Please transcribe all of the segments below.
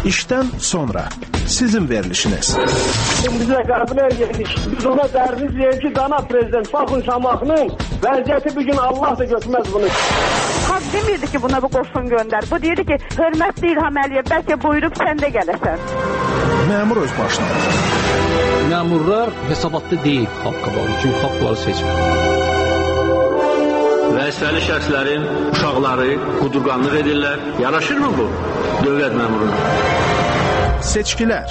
İşdən sonra sizin verilişiniz. Biz də qəbul edirik. Biz ona dərdiz deyir ki, cənab prezident, baxın Şamaxının vəziyyəti bugün Allah da götürməz bunu. Xalq demirdi ki, buna bu qoşun göndər. Bu deyirdi ki, hörmətli İlham Əliyev, bəlkə buyurub sən də gələsən. Məmur öz başına. Məmurlar hesabatlı deyil xalqa bağlı, çünki xalq bunları seçmir. Vəzifəli şəxslərin uşaqları qudurqanlıq edirlər. Yaraşırmı bu dövlət məmuruna? Seçkilər.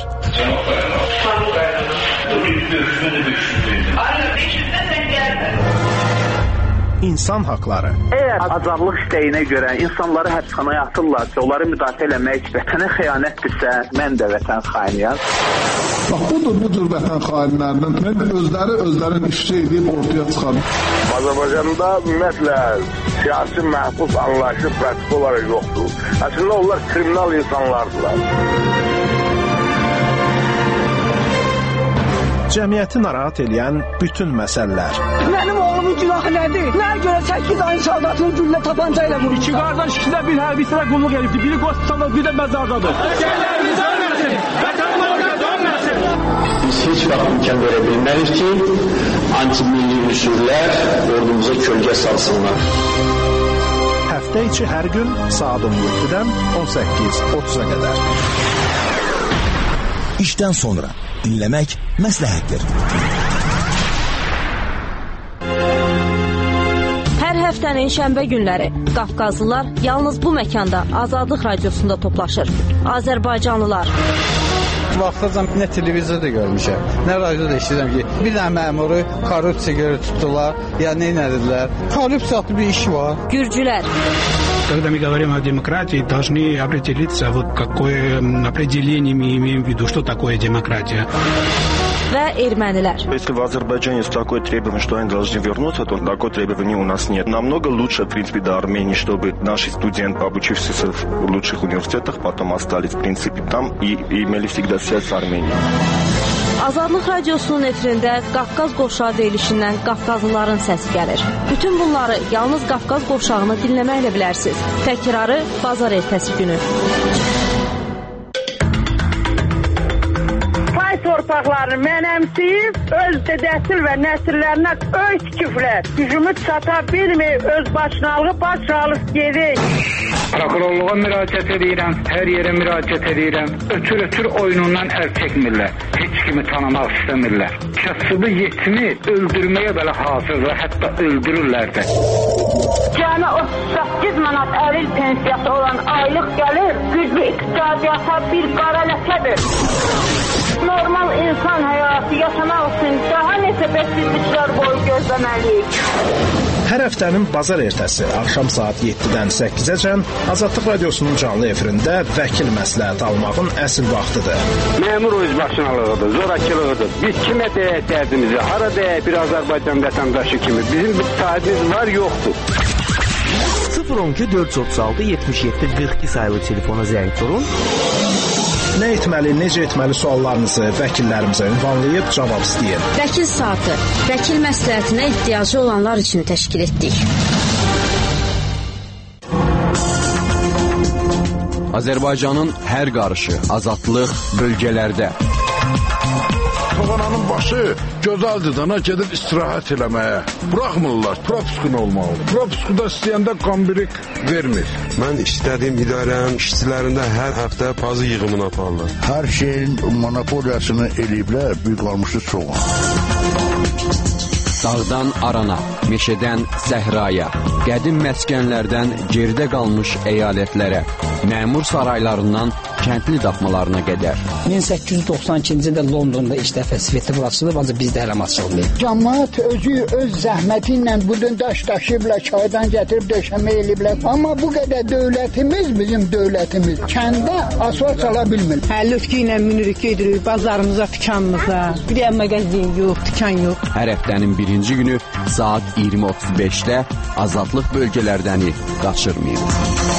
İnsan haqları. Eğer azadlıq istəyinə görə insanları həbsxanaya atırlarsa, onları müdafiə eləmək vətənə xəyanətdirsə, mən də vətən xainiyəm. Bax, bu cür vətən xainlərinin özlərin işçi edib ortaya çıxarım. Azərbaycanda ümumiyyətlə siyasi məhbus anlayışı pratik olaraq yoxdur. Əslində onlar kriminal insanlardılar. Cəmiyyəti narahat edən bütün məsələlər. Mənim oğlumun günahı nədir? Nəyə görə 8 ayın saldatını güllə tapanca ilə vurur? İki qardaş, ikisi də bir hərbisinə qulluq edibdir. Biri qospitalda, biri də məzardadır. Əsgərlərimiz ölməsin, vətənlərimiz ölməsin. Biz heç vaxt imkan verə bilmərik ki, antimilli üsullar ordumuza kölgə salsınlar. Həftə içi hər gün saat 17-dən 18:30-a qədər. İşdən sonra dinləmək məsləhətdir. Hər həftənin şənbə günləri Qafqazlılar yalnız bu məkanda Azadlıq Radiosunda toplaşır. Azərbaycanlılar. Vaxtacan nə televizorda görmüşəm, nə radioda eşidirəm ki, bir dənə məmuru korrupsiya görə tutdular, ya nə edildilər. Korrupsiyalı bir iş var. Gürcülər. Когда мы говорим о демократии, должны определиться, вот какое определение мы имеем в виду, что такое демократия. Və ermənilər. Если в Азербайджане есть такое требование, что они должны вернуться, то такое требование у нас нет. Намного лучше, в принципе, до Армении, чтобы наши студенты, обучившиеся в лучших университетах, потом остались, в принципе, там и имели всегда связь с Арменией. Azadlıq Radiosunun efirində Qafqaz qovşağı deyilişindən Qafqazlıların səsi gəlir. Bütün bunları yalnız Qafqaz qovşağını dinləməklə bilərsiniz. Təkrarı bazar ertəsi günü. Torpaqlarını mənəmsiyib, öz dədəsil və nəsillərinə öz küflər, gücümü çata bilməyib, öz başınalığı başralıq gedir. Prokurorluğa müraciət edirəm, hər yerə müraciət edirəm. Ötür oyunundan əl çəkmirlər, heç kimi tanımaq istəmirlər. Kasıbı yetimi öldürməyə belə hazırlar, hətta öldürürlər də. Cəmi 38 manat əril pensiyası olan aylıq gəlir, güclü iqtisadiyyata bir qara ləkədir. Normal insan həyatı yaşamaq üçün daha neçə bəksizliklər boyu gözləməliyik. Hər həftənin bazar ertəsi axşam saat 7-dən 8-əcən Azadlıq Radiosunun canlı efirində vəkil məsləhət almağın əsl vaxtıdır. Məmur öz başınalığıdır, zorakılığıdır. Biz kimə deyək dərdimizi, hara deyək bir Azərbaycan vətəndaşı kimi. Bizim bir sahibimiz var, yoxdur. 012 436 77 42 sayılı telefona zəng vurun. Nə etməli, necə etməli suallarınızı vəkillərimizə ünvanlayıb cavab istəyin. Vəkil saatı, vəkil məsləhətinə ehtiyacı olanlar üçün təşkil etdik. Azərbaycanın hər qarışı, azadlıq bölgələrdə. Toğananın başı gözəldir dana gedib istirahət eləməyə. Buraxmırlar, propiskun olmalı. Propiskuda istəyəndə qambirik vermir. Mən işlədiyim idarənin işçilərində hər həftə pazı yığımını aparırlar. Hər şeyin monopoliyasını eləyiblər, büyük qalmışı çoğun. Dağdan arana, meşədən səhraya, qədim məskənlərdən geridə qalmış əyalətlərə, məmur saraylarından kəndli daxmalarına qədər. 1892-ci ildə Londonda ilk dəfə Svetlov açılıb, ancaq bizdə hələ açılmayıb. Cəmaət özü öz zəhməti ilə budun daş daşıyıblar, çaydan gətirib döşəmə eləyiblər. Amma bu qədər dövlətimiz, bizim dövlətimiz kəndə asfalt çala bilmir. Lütfü ilə münirlik edirik bazarımıza, dükanımıza. Bir də mağazin yox, dükan yox. Hər həftənin birinci günü saat 20:35-də Azadlıq bölgələrdəni qaçırmayın.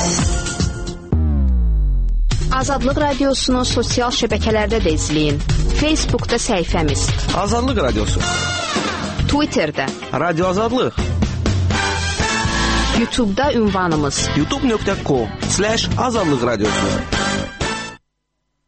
Azadlıq Radiosunu sosial şəbəkələrdə də izləyin. Facebookda səhifəmiz Azadlıq Radiosu, Twitterdə Radio Azadlıq, YouTube'da ünvanımız youtube.com/Azadlıq Radiosu.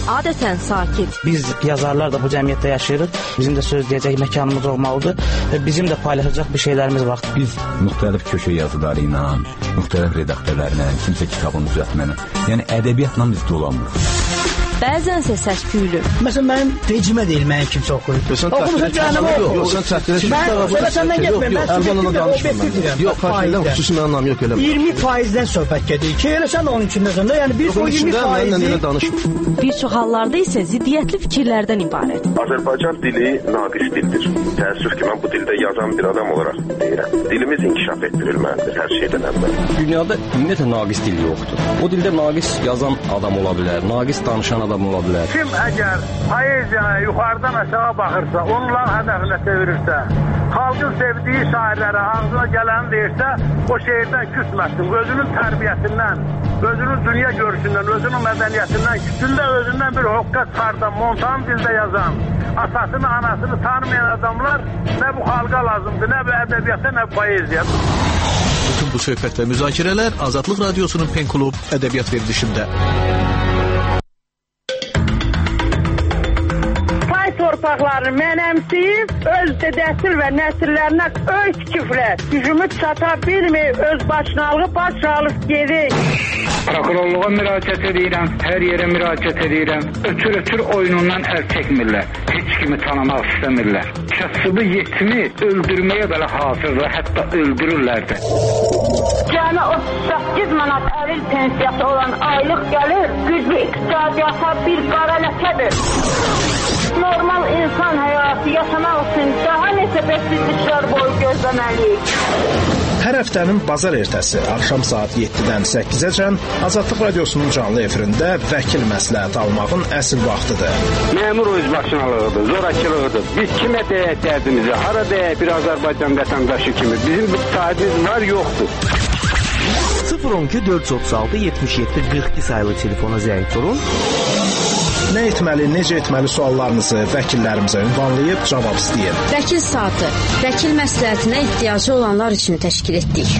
adətən sakit. Biz yazarlar da bu cəmiyyətdə yaşayırıq. Bizim də söz deyəcək məkanımız olmalıdır və bizim də paylaşacaq bir şeylərimiz var. Biz müxtəlif köşə yazıları ilə, müxtəlif redaktörlərlə, kimsə kitabını düzəltməklə, yəni ədəbiyyatla biz dolanmırıq. Bəzənsə səs-küylü. Məsələn, mənim vecimə deyil, mənim kimsə oxuyub. Oxumusun cəhənnəmə oxu. Yox, sən çətinə Mən səndən getməyim, mən subjektiv obyektiv deyirəm. Yox, xahindən xüsusi mənim anlam yox, eləmə. 20%-dən söhbət gedir ki, elə sən də onun içindəsən də, yəni bir o 20%-i... Bir çox hallarda isə ziddiyyətli fikirlərdən ibarət. Azərbaycan dili naqis dildir. Təəssüf ki, mən bu dildə yazan bir adam olaraq deyirəm. Dilimiz inkişaf etdirilməlidir hər şeydən əvvəl. Dünyada ümumiyyətlə naqis dil yoxdur. O dildə naqis yazan adam ola bilər, naqis danışan adam ola bilər. Kim əgər poeziyaya yuxarıdan aşağı baxırsa, onların hədəfinə çevirirsə, xalqın sevdiyi şairlərə ağzına gələni deyirsə, o şeirdən küsməsin. Özünün tərbiyəsindən, özünün dünya görüşündən, özünün mədəniyyətindən, küçündə özündən bir hoqqa çıxardan, montan dildə yazan, atasını, anasını tanımayan adamlar nə bu xalqa lazımdır, nə bu ədəbiyyata, nə bu poeziya. Bütün bu söhbət və müzakirələr Azadlıq Radiosunun Pen Klub ədəbiyyat verilişində. Torpaqlarını mənəmsiyib, öz dədəsil və nəsillərinə öz küfrət, gücümü çata bilməyib, öz başınalığı baş alıb gedik. Prokurorluğa müraciət edirəm, hər yerə müraciət edirəm. Ötür oyunundan əl çəkmirlər. Heç kimi tanımaq istəmirlər. Kasıbı yetimi öldürməyə belə hazırdır, hətta öldürürlər də. Cəmi 38 manat əril pensiyası olan aylıq gəlir, güclü iqtisadiyyata bir qara ləkədir. Normal insan həyatı yaşamaq üçün daha neçə bəsizliklər boyu gözləməliyik. Hər həftənin bazar ertəsi axşam saat 7-dən 8-əcən Azadlıq Radiosunun canlı efirində vəkil məsləhəti almağın əsl vaxtıdır. Məmur özbaşınalığıdır, zorakılığıdır. Biz kimə deyək dərdimizi, hara deyək bir Azərbaycan vətəndaşı kimi. Bizim bir sahibimiz var, yoxdur. 012 436 77 42 sayılı telefona zəng vurun. Nə etməli, necə etməli suallarınızı vəkillərimizə ünvanlayıb cavab istəyin. Vəkil saatı, vəkil məsləhətinə ehtiyacı olanlar üçün təşkil etdik.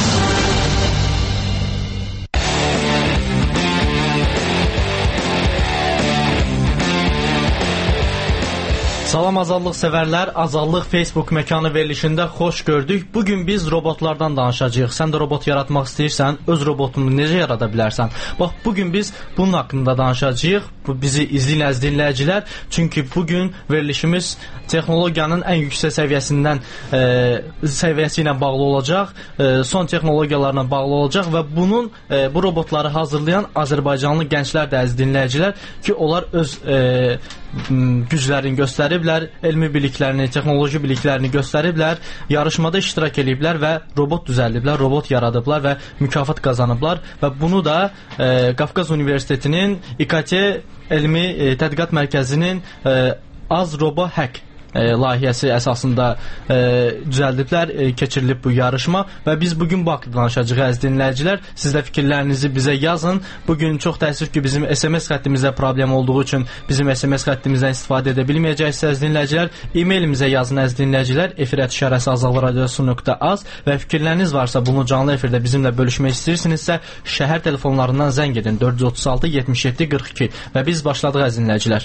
Salam azadlıq sevərlər, Azadlıq Facebook məkanı verilişində xoş gördük. Bugün biz robotlardan danışacağıq. Sən də robot yaratmaq istəyirsən, öz robotunu necə yarada bilərsən? Bax, bugün biz bunun haqqında danışacağıq. Bizi izləyin əziz dinləyicilər. Çünki bugün verilişimiz texnologiyanın ən yüksək səviyyəsi ilə bağlı olacaq. Son texnologiyalarla bağlı olacaq və bunun bu robotları hazırlayan Azərbaycanlı gənclər də əziz dinləyicilər ki, onlar öz güclərini göstəriblər, elmi biliklərini, texnoloji biliklərini göstəriblər, yarışmada iştirak ediblər və robot düzəldiblər, robot yaradıblar və mükafat qazanıblar və bunu da Qafqaz Universitetinin İKT Elmi Tədqiqat Mərkəzinin AzRoboHack layihəsi əsasında düzəldiblər, keçirilib bu yarışma və biz bugün bu haqqda danışacağıq əziz dinləyicilər. Siz də fikirlərinizi bizə yazın. Bugün çox təəssüf ki, bizim SMS xəttimizdə problem olduğu üçün bizim SMS xəttimizdən istifadə edə bilməyəcəksiniz əziz dinləyicilər. E-mailimizə yazın əziz dinləyicilər, efir@azadlıqradiosu.az və fikirləriniz varsa, bunu canlı efirdə bizimlə bölüşmək istəyirsinizsə, şəhər telefonlarından zəng edin 436 77 42 və biz başladıq əziz dinləyicilər.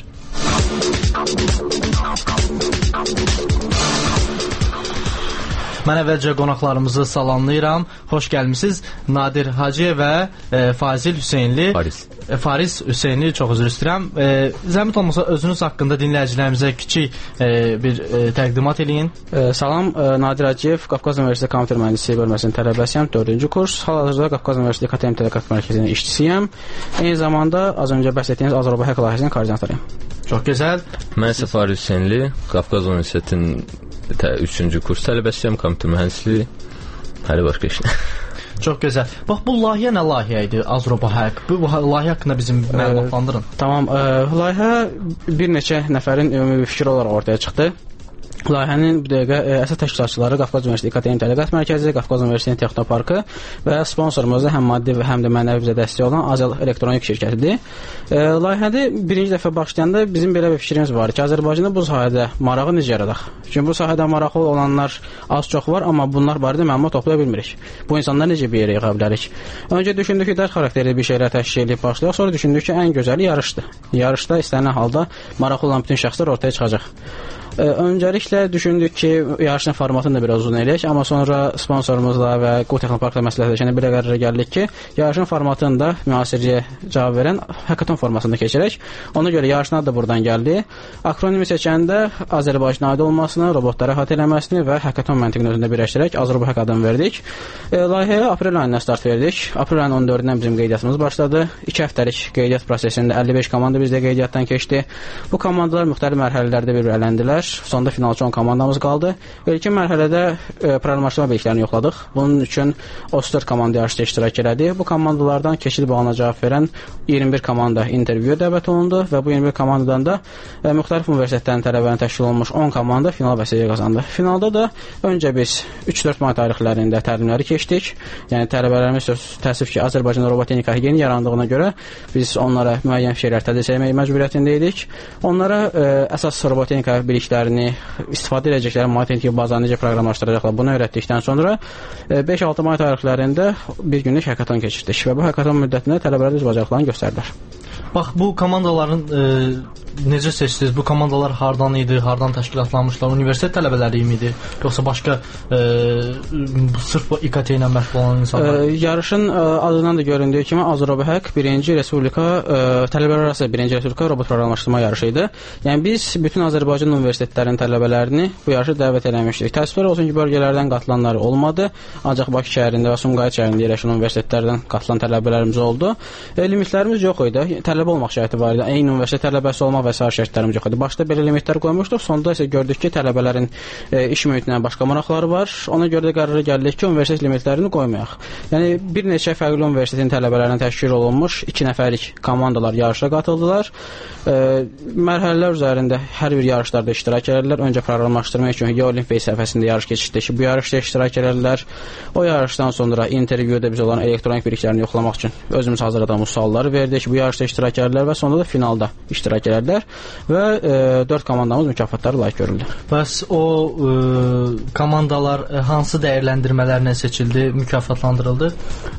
Mən əvvəlcə qonaqlarımızı salamlayıram. Xoş gəlmisiniz. Nadir Hacıyev və Fazil Hüseynli. Faris Hüseynli, çox üzr istəyirəm. Zəhmət olmasa özünüz haqqında dinləyicilərimizə kiçik bir təqdimat eləyin. Salam, Nadir Hacıyev, Qafqaz Universiteti Kompüter Mühəndisliyi bölməsinin tələbəsiyəm, 4-cü kurs. Hal-hazırda Qafqaz Universiteti KTM Tədqiqat Mərkəzinin işçisiyəm. Eyni zamanda az öncə bəhs etdiyiniz AzRoboHack layihəsinin koordinatoruyam. Çox gözəl. Mən isə Faris Hüseynli, Qafqaz Universitetinin 3-cü kurs tələbəsiyəm, kompüter mühəndisliyi. Hələ başqa işlə. Çox gözəl. Bax, bu layihə nə layihə idi, AzRoboHack? Bu layihə haqqında bizim məlumatlandırın. Tamam, layihə bir neçə nəfərin ümumi fikri olaraq ortaya çıxdı. Layihənin bu dəqiqə əsas təşkilatçıları Qafqaz Universiteti İKTM Tədqiqat Mərkəzi, Qafqaz Universitetinin Texnoparkı və sponsorumuz da həm maddi və həm də mənəvi bizə dəstək olan Azəl Elektronik şirkətidir. Layihədə birinci dəfə başlayanda bizim belə bir fikrimiz var ki, Azərbaycanda bu sahədə marağı necə yaradaq? Çünki bu sahədə maraqlı olanlar az-çox var, amma bunlar barədə məlumat toplaya bilmirik. Bu insanlar necə bir yerə yığa bilərik? Öncə düşündük ki, dərs xarakterli bir şeylər təşkil edib başlayaq, sonra düşündük ki, ən gözəli yarışdır. Yarışda istənilən halda maraqlı olan bütün şəxslər ortaya çıxacaq. Öncəliklə düşündük ki, yarışın formatını da biraz uzun eləyək, amma sonra sponsorumuzla və Qo Texnoparkla məsləhətləşəndə belə qərara gəldik ki, yarışın formatını da müasirliyə cavab verən hackathon formasında keçirək. Ona görə yarışın adı da buradan gəldi. Akronimi seçəndə Azərbaycana aid olmasını, robotları əhatə eləməsini və hackathon məntiqini özündə birləşdirərək Azrobahack adını verdik. Layihəyə aprel ayında start verdik. Aprel ayının 14-dən bizim qeydiyyatımız başladı. 2 həftəlik qeydiyyat prosesində 55 komanda bizdə qeydiyyatdan keçdi. Bu komandalar müxtəlif mərhələlərdə bir ələndilər. Sonda finalçı 10 komandamız qaldı. İlkin mərhələdə proqramlaşdırma biliklərini yoxladıq. Bunun üçün 34 komanda yarışda iştirak elədi. Bu komandalardan keçid balına cavab verən 21 komanda intervyuya dəvət olundu və bu 21 komandadan da müxtəlif universitetlərin tələbələrindən təşkil olunmuş 10 komanda final vəsiqə qazandı. Finalda da öncə biz 3-4 may tarixlərində təlimləri keçdik. Yəni tələbələrimiz təəssüf ki, Azərbaycanda roboteknika yeni yarandığına görə biz onlara müəyyən şeylər tədris etmək məcburiyyətində idik. Onlara əsas roboteknika bilikləri istifadə edəcəkləri matematik bazanı necə proqramlaşdıracaqlar bunu öyrətdikdən sonra 5-6 may tarixlərində bir günlük hackathon keçirdik və bu hackathon müddətində tələbələr öz bacarıqlarını göstərdilər. Bax, bu komandaların necə seçdiniz? Bu komandalar hardan idi? Hardan təşkilatlanmışlar? Universitet tələbələri idi? Yoxsa başqa sırf bu İKT ilə məşğul olan insanlar? Yarışın adından da göründüyü kimi Azrobahack birinci Respublika tələbələr arası birinci Respublika robot proqramlaşdırma yarışı idi. Yəni biz bütün Azərbaycan universitetlərinin tələbələrini bu yarışa dəvət eləmişdik. Təəssüflər olsun ki, bölgələrdən qatılanlar olmadı. Ancaq Bakı şəhərində və Sumqayıt şəhərində yerləşən universitetlərdən qatılan tələbələrimiz oldu. Limitlərimiz yox idi. Tələbə olmaq şərti var idi. Eyni universitet tələbəsi olmaq və sair şərtlərimiz yox idi. Başda belə limitlər qoymuşduq. Sonda isə gördük ki, tələbələrin iş mühitindən başqa maraqları var. Ona görə də qərara gəldik ki, universitet limitlərini qoymayaq. Yəni bir neçə fərqli universitetin tələbələrindən təşkil olunmuş 2 nəfərlik komandalar yarışa qatıldılar. Mərhələlər üzərində hər bir yarışlarda iştirak edərlər. Öncə proqramlaşdırma üçün Geolimp web səhifəsində yarış keçirdik ki, bu yarışda iştirak edərlər. O yarışdan sonra intervyuda biz onların elektronik biliklərini yoxlamaq üçün özümüz hazırladığımız sualları verdik. Bu yarışda iştirak edərlər və sonunda da finalda iştirak edərlər və 4 komandamız mükafatları layiq görüldü. Bəs o komandalar hansı dəyərləndirmələrlə seçildi, mükafatlandırıldı?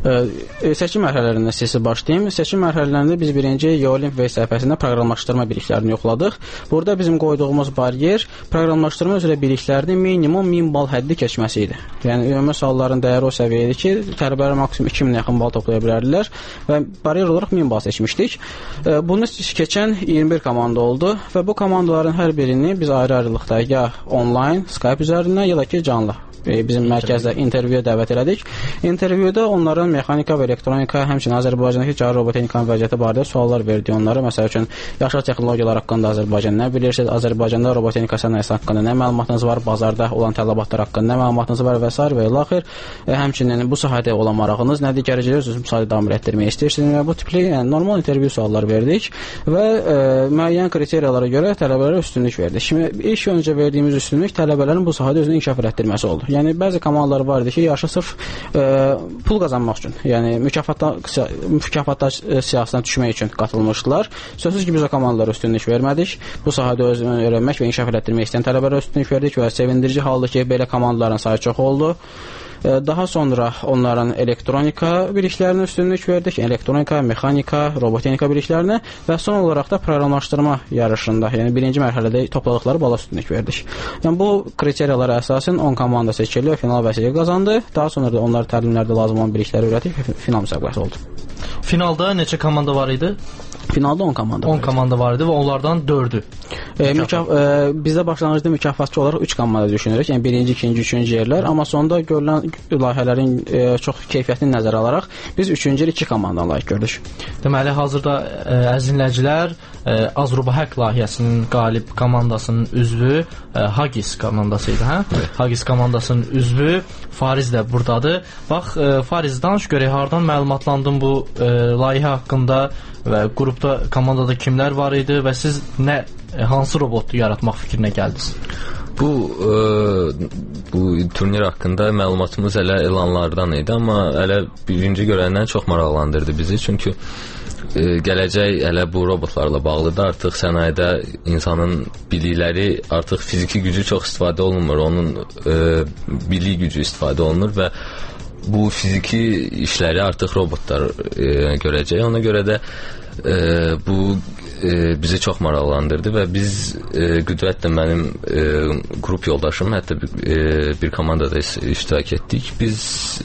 Seçim mərhələlərindən sizə başlayayım. Seçim mərhələlərində biz birinci Geolimp web səhifəsində proqramlaşdırma biliklərini yoxladıq. Burada bizim qoyduğumuz baryer proqramlaşdırma üzrə biliklərinin minimum 1000 bal həddi keçməsi idi. Yəni ümumi sualların dəyəri o səviyyədə idi ki, tələbələr maksimum 2000-ə yaxın bal toplaya bilərdilər və baryer olaraq 1000 bal seçmişdik. Bunu keçən 21 komanda oldu və bu komandaların hər birini biz ayrı-ayrılıqda ya online, Skype üzərindən ya da ki canlı bizim mərkəzdə intervyuya dəvət elədik. İntervyuda onların mexanika və elektronika, həmçinin Azərbaycandakı cari roboteknikanın vəziyyəti barədə suallar verdi onlara. Məsəl üçün, yaşlı texnologiyalar haqqında Azərbaycan nə bilirsiniz? Azərbaycanda roboteknika sənayesi haqqında nə məlumatınız var? Bazarda olan tələbatlar haqqında nə məlumatınız var və s. və ilaxır. Həmçinin bu sahədə olan marağınız nədir? Gələcəkdə özünüz müsahidə davam etdirmək istəyirsiniz və bu tipli normal intervyu suallar verdik və müəyyən kriteriyalara görə tələbələrə üstünlük verdik. Şimdi ilk öncə verdiyimiz üstünlük tələbələrin bu sahədə özünü inkişaf etdirməsi oldu. Yəni bəzi komandalar var idi ki, yarışa sırf pul qazanmaq üçün, yəni mükafatlar siyasətine düşmək üçün qatılmışdılar. Sözsüz ki, biz o komandalara üstünlük vermədik. Bu sahədə özünü öyrənmək və inkişaf etdirmək istəyən tələbələrə üstünlük verdik və sevindirici halda ki, belə komandaların sayı çox oldu. Daha sonra onların elektronika biliklərinə üstünlük verdik. Elektronika, mexanika, roboteknika biliklərinə və son olaraq da proqramlaşdırma yarışında, yəni birinci mərhələdə topladıqları bala üstünlük verdik. Yəni bu kriteriyalara əsasən 10 komanda seçildi və final vəsiqə qazandı. Daha sonra da onlar təlimlərdə lazım olan bilikləri öyrətdik və final müsabiqəsi oldu. Finalda neçə komanda var idi? Finalda 10 komanda. 10 komanda var idi və onlardan 4-ü. Bizdə başlanğıcda mükafatçı olaraq 3 komanda düşünürük. Yəni birinci, ikinci, üçüncü yerlər, amma sonda görülən layihələrin çox keyfiyyətini nəzərə alaraq biz 3-cü 2 komandanı layiq gördük. Deməli, hazırda əziz dinləyicilər, Azrobahack layihəsinin qalib komandasının üzvü Hagis komandası idi, hə? Hagis komandasının üzvü Fariz də burdadır. Bax, Fariz, danış görək, hardan məlumatlandın bu layihə haqqında və qrupda, komandada kimlər var idi və siz hansı robotu yaratmaq fikrinə gəldiniz? Bu turnir haqqında məlumatımız elə elanlardan idi, amma elə birinci görəndən çox maraqlandırdı bizi. Çünki gələcək elə bu robotlarla bağlıdır. Artıq sənayedə insanın bilikləri, artıq fiziki gücü çox istifadə olunmur. Onun bilik gücü istifadə olunur və bu fiziki işləri artıq robotlar görəcək. Ona görə də bu bizi çox maraqlandırdı və biz Qüdrətlə mənim qrup yoldaşım, hətta bir komandada iştirak etdik. Biz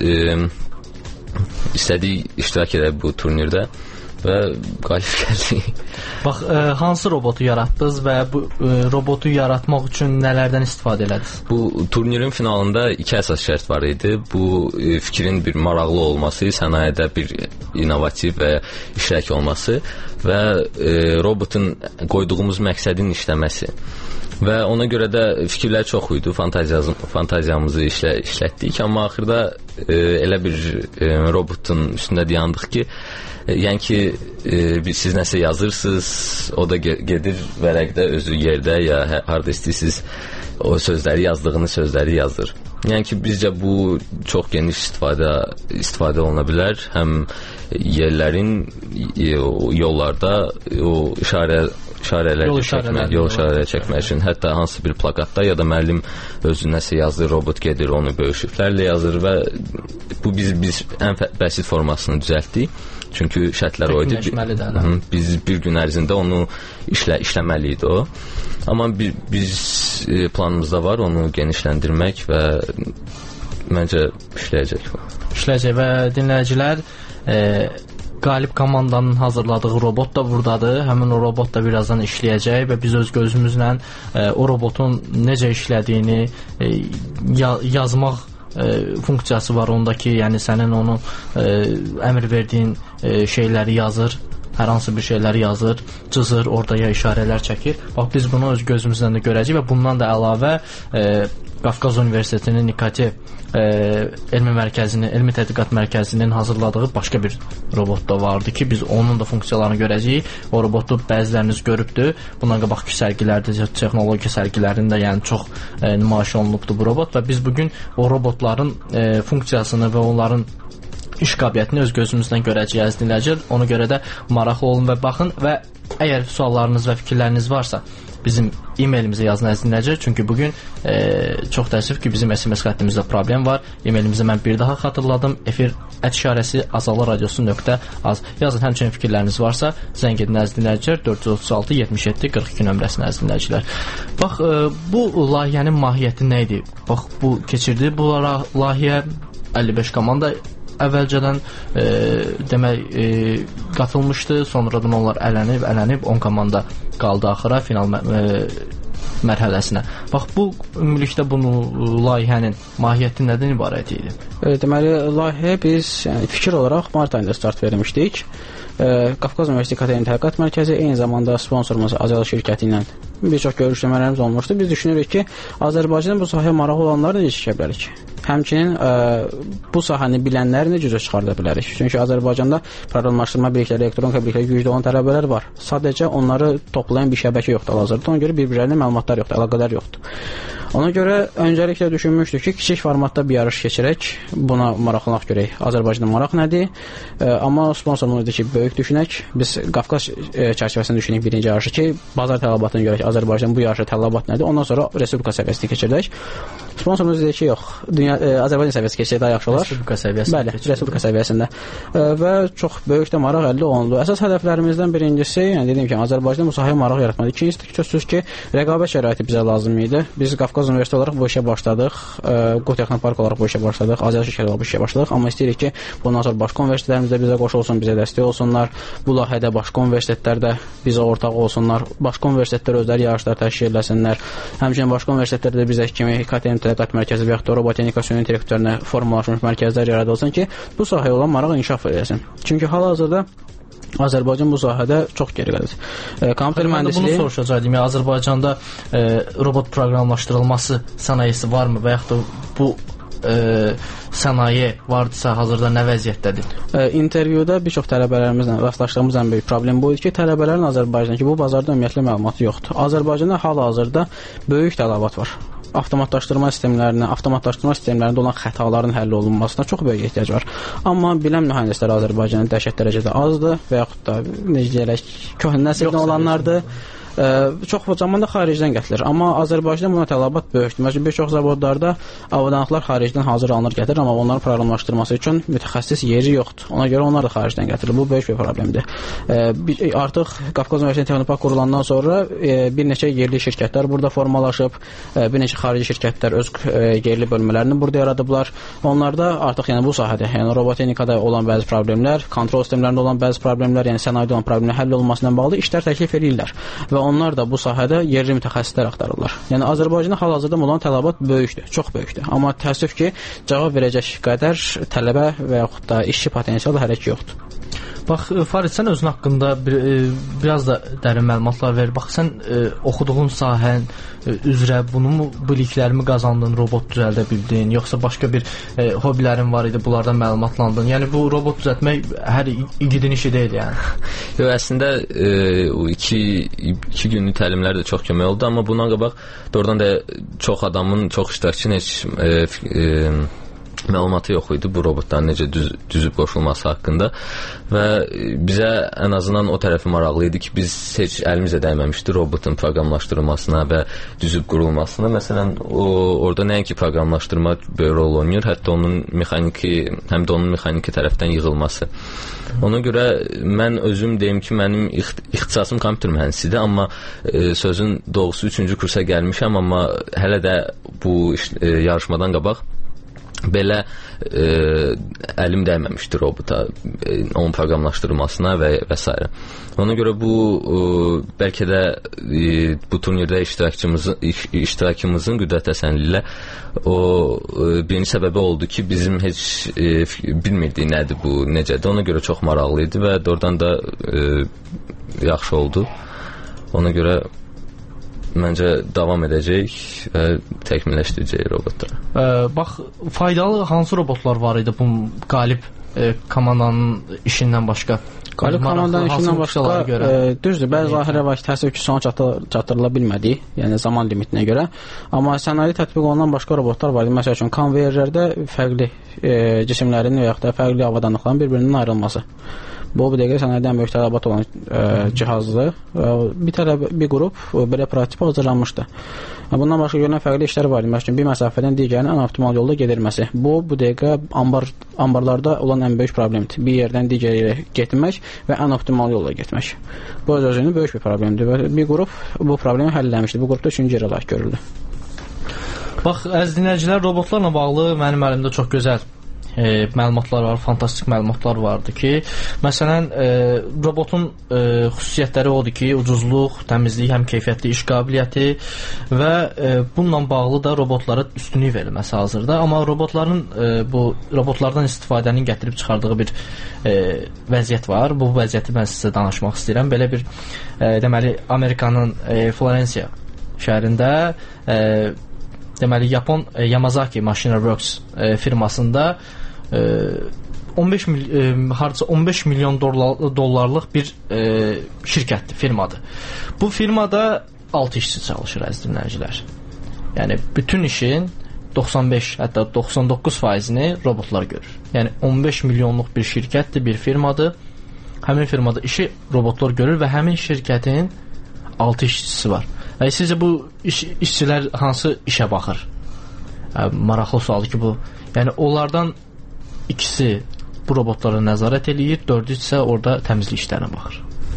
istədik iştirak edək bu turnirdə və qalib gəldik. Bax, hansı robotu yaratdınız və bu robotu yaratmaq üçün nələrdən istifadə elədiniz? Bu turnirin finalında 2 əsas şərt var idi. Bu fikrin bir maraqlı olması, sənayedə bir innovativ və işlək olması və robotun qoyduğumuz məqsədin işləməsi. Və ona görə də fikirlər çox idi, fantaziyamızı işlətdik, amma axırda elə bir robotun üstündə dayandıq ki, yəni ki, siz nəsə yazırsınız, o da gedir vərəqdə özü yerdə ya harda istəyirsiniz o sözləri yazdığınız sözləri yazır. Yəni ki, bizcə bu çox geniş istifadə oluna bilər. Həm yerlərin, yollarda o yol işarələri çəkmək üçün, hətta hansı bir plakatda ya da müəllim özü nəsə yazır, robot gedir, onu böyük şriftlərlə yazır və bu biz ən bəsit formasını düzəltdik. Çünki şərtlər o idi. Biz bir gün ərzində onu işləməliydik o. Amma biz planımızda var onu genişləndirmək və məncə işləyəcək. İşləyəcək və dinləyicilər, qalib komandanın hazırladığı robot da buradadır. Həmin o robot da birazdan işləyəcək və biz öz gözümüzlə o robotun necə işlədiyini yazmaq funksiyası var ondakı, yəni sənin onu əmr verdiyin şeyləri yazır, hər hansı bir şeyləri yazır, cızır, orada ya işarələr çəkir. Bax, biz bunu öz gözümüzlə də görəcəyik və bundan da əlavə Qafqaz Universitetinin Nikati elmi tədqiqat mərkəzinin hazırladığı başqa bir robot da vardı ki, biz onun da funksiyalarını görəcəyik. O robotu bəziləriniz görübdür. Bundan qabaqki sərgilərdə, texnologiya sərgilərində yəni çox nümayiş olunubdur bu robot və biz bugün o robotların funksiyasını və onların iş qabiliyyətini öz gözümüzdən görəcəyik, dinləyəcək. Ona görə də maraqlı olun və baxın və əgər suallarınız və fikirləriniz varsa bizim e-mailimizə yazın, dinləyəcək. Çünki bugün çox təəssüf ki, bizim SMS xəttimizdə problem var. E-mailimizi mən bir daha xatırladım. efir@azalaradiosu.az. Yazın, həmçinin fikirləriniz varsa zəng edin, dinləyicilər, 436 77 42 nömrəsinə, dinləyicilər. Bax, bu layihənin mahiyyəti nə idi? Bax, bu keçirdi bu layihə 55 komanda əvvəlcədən demək qatılmışdı, sonradan onlar ələnib 10 komanda qaldı axıra final mərhələsinə. Bax, bu ümumilikdə bunu layihənin mahiyyəti nədən ibarət idi? Deməli, layihə biz fikir olaraq mart ayında start vermişdik. Qafqaz Universiteti Akademik Tədqiqat Mərkəzi, eyni zamanda sponsorumuz Azəl şirkəti ilə bir çox görüşmələrimiz olmuşdu. Biz düşünürük ki, Azərbaycanda bu sahəyə maraq olanları necə çəkə bilərik? Həmçinin bu sahəni bilənləri necə üzə çıxarda bilərik? Çünki Azərbaycanda proqramlaşdırma bilikləri, elektronika bilikləri güclü olan tələbələr var. Sadəcə onları toplayan bir şəbəkə yoxdur hal-hazırda. Ona görə bir-birlərinə məlumatlar yoxdur, əlaqələr yoxdur. Ona görə öncəliklə düşünmüşdük ki, kiçik formatda bir yarış keçirək, buna maraqlanaq görək. Azərbaycanda maraq nədir? Amma sponsorumuz deyir ki, böyük düşünək. Biz Qafqaz çərçivəsində düşünək birinci yarışı ki, bazar tələbatını görək. Azərbaycan bu yarışa tələbat nədir? Ondan sonra Respublika səviyyəsində keçirdək. Sponsorumuz deyir ki, yox, Azərbaycan səviyyəsi keçsək daha yaxşı olar. Respublika səviyyəsində. Bəli, Respublika səviyyəsində. Və çox böyük də maraq əldə olundu. Əsas hədəflərimizdən birincisi, yəni dediyim kimi, Azərbaycanda bu sahəyə maraq yaratmadı. İkincisi, sözsüz ki, rəqabət şəraiti bizə lazım idi. Biz Qafqaz Universiteti olaraq bu işə başladıq. Qo Texnopark olaraq bu işə başladıq. Azəl şirkəti olaraq bu işə başladıq. Amma istəyirik ki, bundan sonra başqa universitetlərimiz də bizə qoşulsun, bizə dəstək olsunlar. Bu layihədə başqa universitetlər də bizə ortaq olsunlar. Başqa universitetlər özləri yarışlar təşkil etsinlər. Həmçinin başqa universitetlər də bizə kimi KTM Tədqiqat Mərkəzi və ya da robotika suyun intellektualına formalaşmış mərkəzlər yaradılsın ki, bu sahəyə olan maraq inkişaf edilsin. Çünki hal-hazırda Azərbaycan bu sahədə çox gerilədir. Kompüter mühəndisliyi... Bunu soruşacaqdım. Yəni, Azərbaycanda robot proqramlaşdırılması sənayesi varmı və yaxud da bu sənaye vardısa, hazırda nə vəziyyətdədir? İntervyuda bir çox tələbələrimizlə rastlaşdığımız ən böyük problem bu idi ki, tələbələrin Azərbaycandakı bu bazarda ümumiyyətlə məlumatı yoxdur. Azərbaycanda hal-hazırda böyük tələbat var. avtomatlaşdırma sistemlərində olan xətaların həll olunmasına çox böyük ehtiyac var. Amma bilən mühəndislər Azərbaycanın dəhşət dərəcədə azdır və yaxud da necə deyək, köhnə nəsildən olanlardır. Çox zamanda xaricdən gətirilir. Amma Azərbaycanda buna tələbat böyükdür. Məsələn, bir çox zavodlarda avadanlıqlar xaricdən hazır alınır, gətirir, amma onların proqramlaşdırması üçün mütəxəssis yeri yoxdur. Ona görə onlar da xaricdən gətirilir. Bu böyük bir problemdir. Artıq Qafqaz Universiteti Texnopark qurulandan sonra bir neçə yerli şirkətlər burada formalaşıb, bir neçə xarici şirkətlər öz yerli bölmələrini burada yaradıblar. Onlarda artıq yəni bu sahədə, yəni robotexnikada olan bəzi problemlər, kontrol sistemlərində olan bəzi problemlər, yəni sənayedə olan problemlər həll olunmasına bağlı işlər təklif edirlər. Və onlar da bu sahədə yerli mütəxəssislər axtarırlar. Yəni Azərbaycanda hal-hazırda olan tələbat böyükdür, çox böyükdür. Amma təəssüf ki, cavab verəcək qədər tələbə və yaxud da işçi potensialı hələ ki yoxdur. Bax, Farid, sən özün haqqında biraz da dərin məlumatlar ver. Bax, sən oxuduğun sahən üzrə bunu biliklərimi qazandın, robot düzəldə bildin, yoxsa başqa bir hobilərin var idi, bunlardan məlumatlandın? Yəni, bu robot düzəltmək hər igidin işi deyil, yəni. Yox, əslində o iki günlük təlimlər də çox kömək oldu, amma bundan qabaq doğrudan da çox adamın, çox iştirakçının heç məlumatı yox idi bu robotların necə düzüb qoşulması haqqında və bizə ən azından o tərəfi maraqlı idi ki, biz heç əlimizə dəyməmişdi robotun proqramlaşdırılmasına və düzüb qurulmasına. Məsələn, orada nəinki proqramlaşdırma böyük rol oynayır, hətta onun həm də onun mexaniki tərəfdən yığılması. Ona görə mən özüm deyim ki, mənim ixtisasım kompüter mühəndisidir, amma sözün doğrusu 3-cü kursa gəlmişəm, amma hələ də bu yarışmadan qabaq belə əlim dəyməmişdir robota, onun proqramlaşdırılmasına və s. Ona görə bu bəlkə də bu turnirdə iştirakımızın Qüdrət Həsənli ilə o birinci səbəbi oldu ki, bizim heç bilmirdik nədir bu, necədir. Ona görə çox maraqlı idi və doğrudan da yaxşı oldu. Ona görə məncə davam edəcək və təkmilləşdirəcək robotları. Bax, faydalı hansı robotlar var idi bu qalib komandanın işindən başqa? Qalib komandanın işindən başqa düzdür, bəzi layihələr var ki, təəssüf ki, sona çatdırıla bilmədik, yəni zaman limitinə görə. Amma sənaye tətbiq olunan başqa robotlar var idi. Məsəl üçün, konveyerlərdə fərqli cisimlərin və yaxud da fərqli avadanlıqların bir-birinin ayrılması. Bu dəqiqə sənayədən böyük tələbat olan cihazdır. Bir qrup belə prototip hazırlanmışdı. Bundan başqa görülən fərqli işlər var. Məsələn, bir məsafədən digərinə ən optimal yolda gedilməsi. Bu dəqiqə ambarlarda olan ən böyük problemdir. Bir yerdən digər yerə getmək və ən optimal yolla getmək. Bu öz-özünü böyük bir problemdir və bir qrup bu problemi həll etmişdi. Bu qrupda 3-cü yerə layiq görüldü. Bax, əziz dinləyicilər, robotlarla bağlı mənim əlimdə çox gözəl məlumatlar var, fantastik məlumatlar vardı ki, məsələn, robotun xüsusiyyətləri odur ki, ucuzluq, təmizlik, həm keyfiyyətli iş qabiliyyəti və bununla bağlı da robotlara üstünlük verilməsi hazırda. Amma robotlardan istifadənin gətirib çıxardığı bir vəziyyət var. Bu vəziyyəti mən sizə danışmaq istəyirəm. Belə bir, deməli, Amerikanın Florensiya şəhərində deməli, Yapon Yamazaki Machinery Works firmasında 15 milyon dollarlıq bir şirkətdir, firmadır. Bu firmada 6 işçi çalışır, əziz dinləyicilər. Yəni, bütün işin 95, hətta 99%-ni robotlar görür. Yəni, 15 milyonluq bir şirkətdir, bir firmadır. Həmin firmada işi robotlar görür və həmin şirkətin 6 işçisi var. Sizcə bu işçilər hansı işə baxır? Maraqlı sual ki bu. Yəni, onlardan ikisi bu robotlara nəzarət eləyir, dördü isə orada təmizlik işlərinə baxır.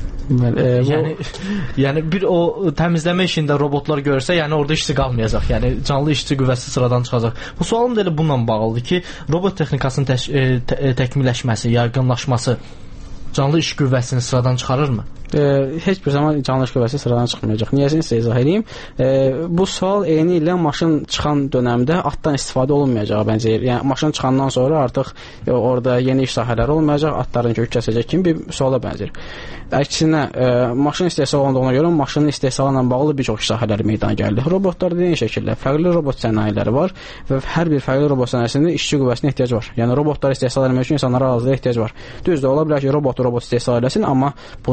Yəni bir o təmizləmə işində robotlar görsə, yəni orada işçi qalmayacaq. Yəni canlı işçi qüvvəsi sıradan çıxacaq. Bu sualım da elə bununla bağlıdır ki, robot texnikasının təkmilləşməsi, yaygınlaşması canlı iş qüvvəsini sıradan çıxarırmı? Heç bir zaman canlı iş qüvvəsi sıradan çıxmayacaq. Niyəsini sizə izah edeyim. Bu sual eyni ilə maşın çıxan dönəmdə atdan istifadə olunmayacağı bənzəyir. Yəni maşın çıxandan sonra artıq orada yeni iş sahələri olmayacaq, atların kök kəsəcək kimi bir suala bənzəyir. Əksinə, maşın istehsal olunduğuna görə maşının istehsalı ilə bağlı bir çox iş sahələri meydana gəldi. Robotlarda eyni şəkildə fərqli robot sənayeləri var və hər bir fərqli robot sənayesində işçi qüvvəsinə ehtiyac var. Yəni robotları istehsal etmək üçün insanlara hazırda ehtiyac var. Düzdür, ola bilər ki, robot istehsal eləsin, amma bunun dizayn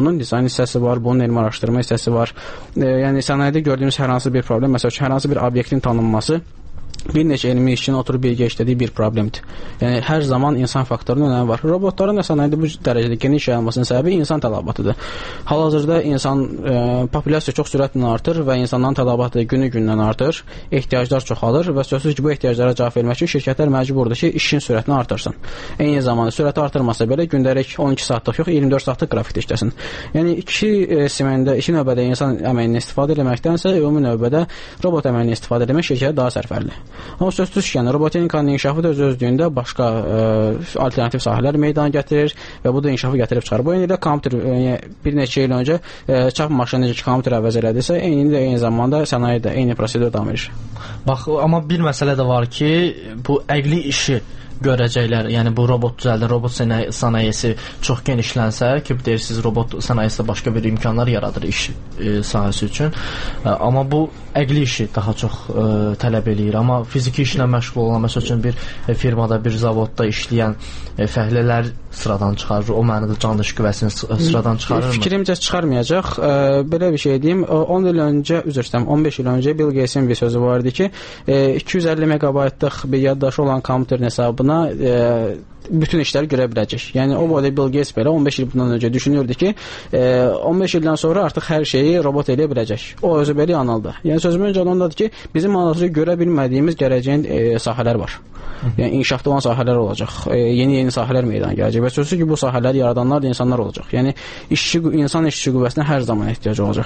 dizayn hissəsi var, bunun elmi araşdırma hissəsi var. Yəni sənayedə gördüyümüz hər hansı bir problem, məsələn, hər hansı bir obyektin tanınması bir neçə elmi işçinin oturub birgə işlədiyi bir problemdir. Yəni hər zaman insan faktorunun önəmi var. Robotların da sənayede bu dərəcədə geniş yayılmasının səbəbi insan tələbatıdır. Hal-hazırda insan populyasiya çox sürətlə artır və insanların tələbatı günü-gündən artır, ehtiyaclar çoxalır və sözsüz ki, bu ehtiyaclara cavab vermək üçün şirkətlər məcburdur ki, işin sürətini artırsın. Eyni zamanda sürəti artırmasa belə gündəlik 12 saatlıq yox, 24 saatlıq qrafikdə işləsin. Yəni iki növbədə insan əməyindən istifadə etməkdənsə ümumi növbədə robot əməyindən istifadə etmək şirkətə daha sərfəlidir. Amma sözsüz ki, robotenikanın inkişafı da öz-özlüyündə başqa alternativ sahələr meydana gətirir və bu da inkişafı gətirib çıxarır. Bu eyni ilə kompüter bir neçə il öncə çap maşını necə ki, kompüter əvəz elədisə, eyni zamanda sənayedə eyni prosedur davam edir. Bax, amma bir məsələ də var ki, bu əqli işi görəcəklər. Yəni bu robot düzəldir, robot sənayesi çox genişlənsə ki, deyirsiniz robot sənayesində başqa bir imkanlar yaradır iş sahəsi üçün. Amma bu əqli işi daha çox tələb eləyir. Amma fiziki işlə məşğul olan, məsəl üçün bir firmada, bir zavodda işləyən fəhlələr sıradan çıxarır. O mənada can iş qüvvəsini sıradan çıxarırmı? Fikrimcə çıxarmayacaq. Belə bir şey deyim, 10 il öncə, üzr istəyirəm, 15 il öncə Bill Gates'in bir sözü var idi ki, 250 megabaytlıq bir yaddaşı olan kompüterin hesabına bütün işləri görə biləcək. Yəni o boyda Bill Gates belə 15 il bundan öncə düşünürdü ki, 15 ildən sonra artıq hər şeyi robot eləyə biləcək. O özü belə yanıldı. Yəni sözümün öncə ondadır ki, bizim hal-hazırda görə bilmədiyimiz gələcəyin sahələr var. Yəni inkişafda olan sahələr olacaq. Yeni sahələr meydana gələcək və sözsüz ki, bu sahələri yaradanlar da insanlar olacaq. Yəni insan işçi qüvvəsinə hər zaman ehtiyac olacaq.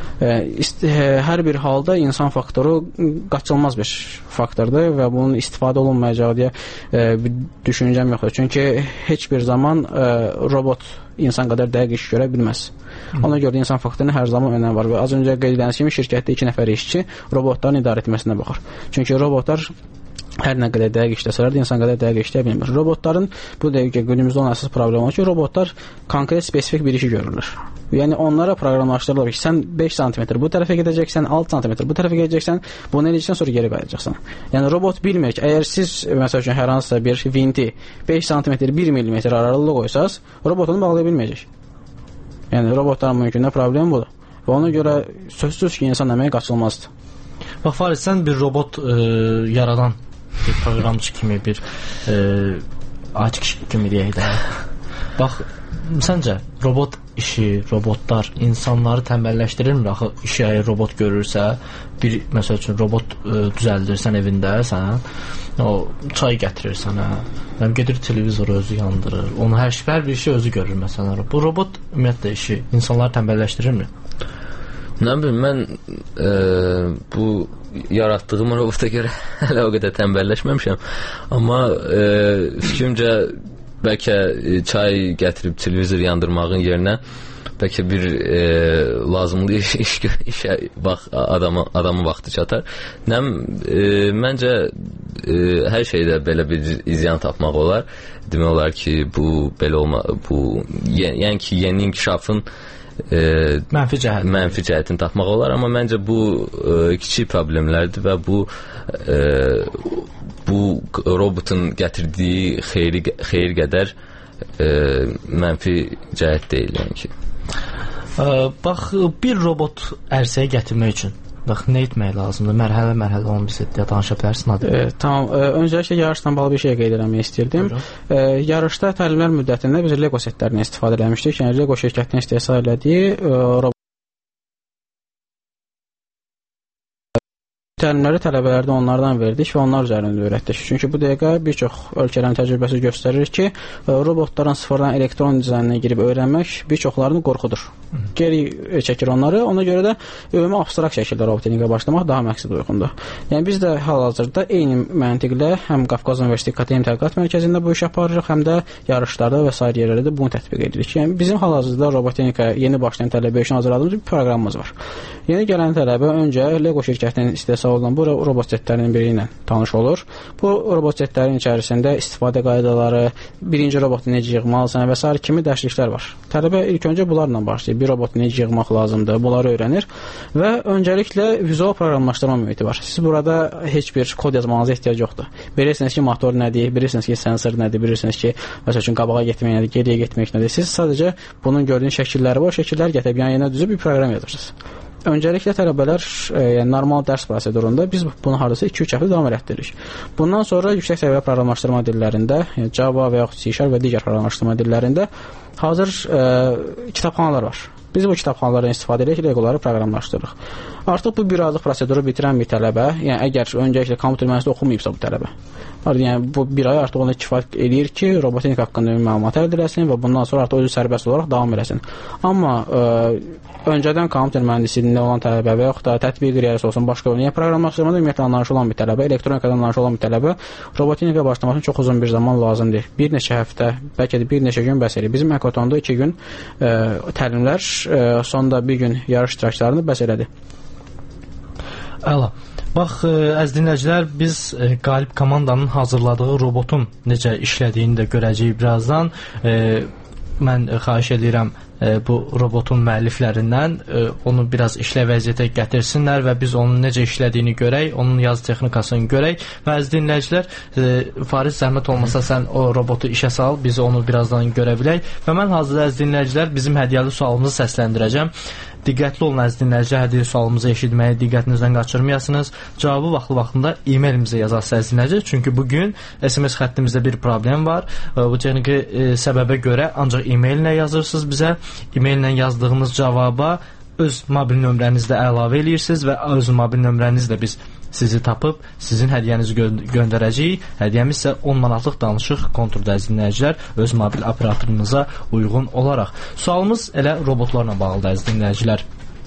Hər bir halda insan faktoru qaçılmaz bir faktordur və bunun istifadə olunmayacağı deyə bir düşüncəm yoxdur. Çünki heç bir zaman robot insan qədər dəqiq iş görə bilməz. Ona görə insan faktorunun hər zaman önəmi var və az öncə qeyd edilmiş kimi şirkətdə 2 nəfər işçi robotların idarə etməsinə baxır. Çünki robotlar hər nə qədər dəqiq işləsələr də insan qədər dəqiq işləyə bilmir. Robotların bu dəqiqə günümüzdə olan əsas problemi ki, robotlar konkret spesifik bir işi görürlər. Yəni onlara proqramlaşdırılır ki, sən 5 sm bu tərəfə gedəcəksən, 6 sm bu tərəfə gedəcəksən, bunu eləyəcəksən, sonra geri qayıdacaqsan. Yəni robot bilmir ki, əgər siz məsəl üçün hər hansısa bir vinti 5 sm 1 mm aralığında qoysaz, robot onu bağlaya bilməyəcək. Yəni robotların mümkün problemi budur. Və ona görə sözsüz ki, insan əməyi qaçılmazdır. Bax, Farid, sən bir robot yaradan bir proqramçı kimi, bir IT kimi deyək də. Bax, səncə robot işi, robotlar insanları tənbəlləşdirirmi? Axı işi robot görürsə, bir məsəl üçün robot düzəldirsən evində, sən o çay gətirir sənə, gedir televizoru özü yandırır, onu hər bir işi özü görür məsələn. Bu robot ümumiyyətlə işi insanları tənbəlləşdirirmi? Nə bilim, mən bu yaratdığım robota görə hələ o qədər tənbəlləşməmişəm. Amma fikrimcə bəlkə çay gətirib televizor yandırmağın yerinə bəlkə bir lazımlı işə adamın vaxtı çatar. Məncə hər şeydə belə bir izyan tapmaq olar. Demək olar ki, bu belə yəni ki, yeni inkişafın mənfi cəhətini tapmaq olar, amma məncə bu kiçik problemlərdir və bu robotun gətirdiyi xeyir qədər mənfi cəhət deyil, yəni ki. Bax, bir robot ərsəyə gətirmək üçün nə etmək lazımdır? Mərhələ onu bizə danışa bilərsin? Tamam. Öncəliklə yarışla bağlı bir şey qeyd eləmək istirdim. Yarışda təlimlər müddətində biz Lego setlərini istifadə eləmişdik. Yəni Lego şirkətinin istehsal elədiyi təlimləri tələbələrdə onlardan verdik və onlar üzərində öyrətdik. Çünki bu dəqiqə bir çox ölkələrin təcrübəsi göstərir ki, robotların sıfırdan elektron dizaynına girib öyrənmək bir çoxlarını qorxudur. Geri çəkir onları, ona görə də ümumi abstrakt şəkildə robotenikaya başlamaq daha məqsəd uyğundur. Yəni biz də hal-hazırda eyni məntiqlə həm Qafqaz Universiteti Akademik Tədqiqat Mərkəzində bu iş aparırıq, həm də yarışlarda və sair yerlərdə bunu tətbiq edirik. Yəni bizim hal-hazırda robotenikaya yeni başlayan tələbə üçün hazırladığımız bir proqramımız var. Yeni gələn tələbə öncə Lego şirkətinin istehsal istehsal olunan bu robot setlərinin biri ilə tanış olur. Bu robot setlərin içərisində istifadə qaydaları, birinci robotu necə yığmalısan və s. kimi dərsliklər var. Tələbə ilk öncə bunlarla başlayır. Bir robotu necə yığmaq lazımdır, bunları öyrənir və öncəliklə vizual proqramlaşdırma mühiti var. Siz burada heç bir kod yazmanıza ehtiyac yoxdur. Bilirsiniz ki, motor nədir, bilirsiniz ki, sensor nədir, bilirsiniz ki, məsəl üçün qabağa getmək nədir, geriyə getmək nədir. Siz sadəcə bunun gördüyünüz şəkilləri var, şəkilləri gətirib yan-yana düzüb bir proqram yazırsınız. Öncəliklə tələbələr yəni normal dərs prosedurunda biz bunu hardasa 2-3 həftə davam etdiririk. Bundan sonra yüksək səviyyə proqramlaşdırma dillərində, yəni Java və yaxud C# və digər proqramlaşdırma dillərində hazır kitabxanalar var. Biz bu kitabxanalardan istifadə edərək Legoları proqramlaşdırırıq. Artıq bu bir aylıq proseduru bitirən bir tələbə, yəni əgər öncəliklə kompüter mühəndisliyi oxumayıbsa bu tələbə, yəni bu bir ay artıq ona kifayət eləyir ki, robotika haqqında məlumat əldə etsin və bundan sonra artıq özü sərbəst olaraq davam etsin. Amma öncədən kompüter mühəndisliyində olan tələbə və yaxud da tətbiq riyazi olsun, başqa yəni proqramlaşdırmada ümumiyyətlə anlayışı olan bir tələbə, elektronikadan anlayışı olan bir tələbə robotika başlaması üçün çox uzun bir zaman lazımdır. Bir neçə həftə, bəlkə də bir neçə gün bəs eləyir. Bizim hackathonda 2 gün təlimlər, sonda bir gün yarış iştirakçılarını bəs elədi. Əla. Bax, əziz dinləyicilər, biz qalib komandanın hazırladığı robotun necə işlədiyini də görəcəyik birazdan. Mən xahiş edirəm bu robotun müəlliflərindən onu biraz işləv vəziyyətə gətirsinlər və biz onun necə işlədiyini görək, onun yazı texnikasını görək və əziz dinləyicilər, Fariz, zəhmət olmasa sən o robotu işə sal, biz onu birazdan görə bilək və mən hazırda əziz dinləyicilər bizim hədiyyəli sualımızı səsləndirəcəm. Diqqətli olun əziz dinləyicilər, hədiyyə sualımızı eşitməyi diqqətinizdən qaçırmayasınız. Cavabı vaxtlı-vaxtında e-mailimizə yazasınız əziz dinləyicilər. Çünki bugün SMS xəttimizdə bir problem var. Bu texniki səbəbə görə ancaq e-maillə yazırsınız bizə. E-maillə yazdığınız cavaba öz mobil nömrənizdə əlavə edirsiniz və öz mobil nömrənizlə biz sizi tapıb sizin hədiyyənizi göndərəcəyik. Hədiyyəmiz isə 10 manatlıq danışıq konturda əziz dinləyicilər, öz mobil operatorunuza uyğun olaraq. Sualımız elə robotlarla bağlıdır əziz dinləyicilər.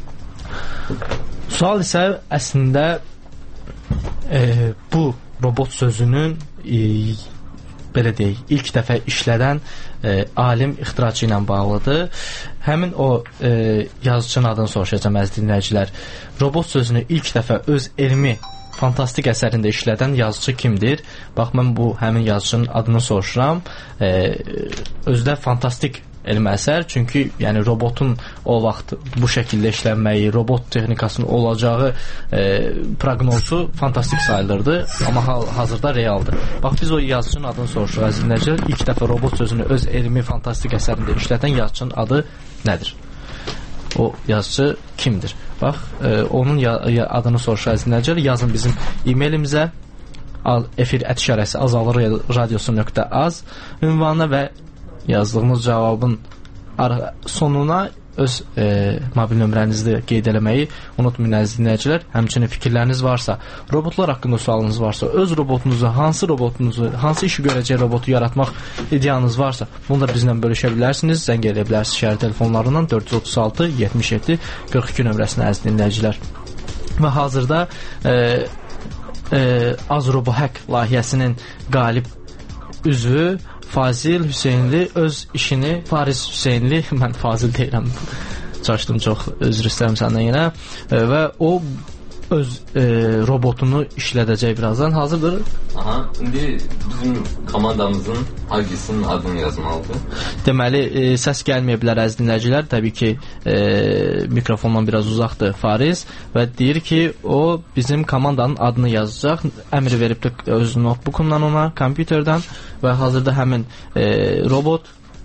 Sual isə əslində bu robot sözünün belə deyək, ilk dəfə işlədən alim ixtiraçı ilə bağlıdır. Həmin o yazıçının adını soruşacağam əziz dinləyicilər. Robot sözünü ilk dəfə öz elmi fantastik əsərində işlədən yazıcı kimdir? Bax, mən bu həmin yazıcının adını soruşuram. Özdə fantastik elmi əsər, çünki yəni robotun o vaxt bu şəkildə işlənməyi, robot texnikasının olacağı proqnozu fantastik sayılırdı, amma hazırda realdır. Bax, biz o yazıcının adını soruşuruq əziz dinləyicilər. İlk dəfə robot sözünü öz elmi fantastik əsərində işlədən yazıcının adı nədir? O yazıcı kimdir? Bax, onun adını soruşuruq əziz dinləyicilər. Yazın bizim e-mailimizə efir@azalırradiosu.az ünvanına və yazdığınız cavabın sonuna öz mobil nömrənizi qeyd eləməyi unutmayın əziz dinləyicilər. Həmçinin fikirləriniz varsa, robotlar haqqında sualınız varsa, öz robotunuzu, hansı işi görəcək robotu yaratmaq ideyanız varsa, bunu da bizlə bölüşə bilərsiniz. Zəng eləyə bilərsiniz şəhər telefonlarından 436 77 42 nömrəsinə əziz dinləyicilər. Və hazırda Azrobohack layihəsinin qalib üzvü Fazil Hüseynli öz işini, Fariz Hüseynli, mən Fazil deyirəm, çaşdım çox, üzr istəyirəm səndən yenə, və o öz robotunu işlədəcək birazdan. Hazırdır? Aha, indi bizim komandamızın Hagis'in adını yazmalıdır. Deməli, səs gəlməyə bilər əziz dinləyicilər. Təbii ki, mikrofondan biraz uzaqdır Fariz və deyir ki, o bizim komandanın adını yazacaq. Əmr veribdir öz notebookundan ona, kompüterdən və hazırda həmin robot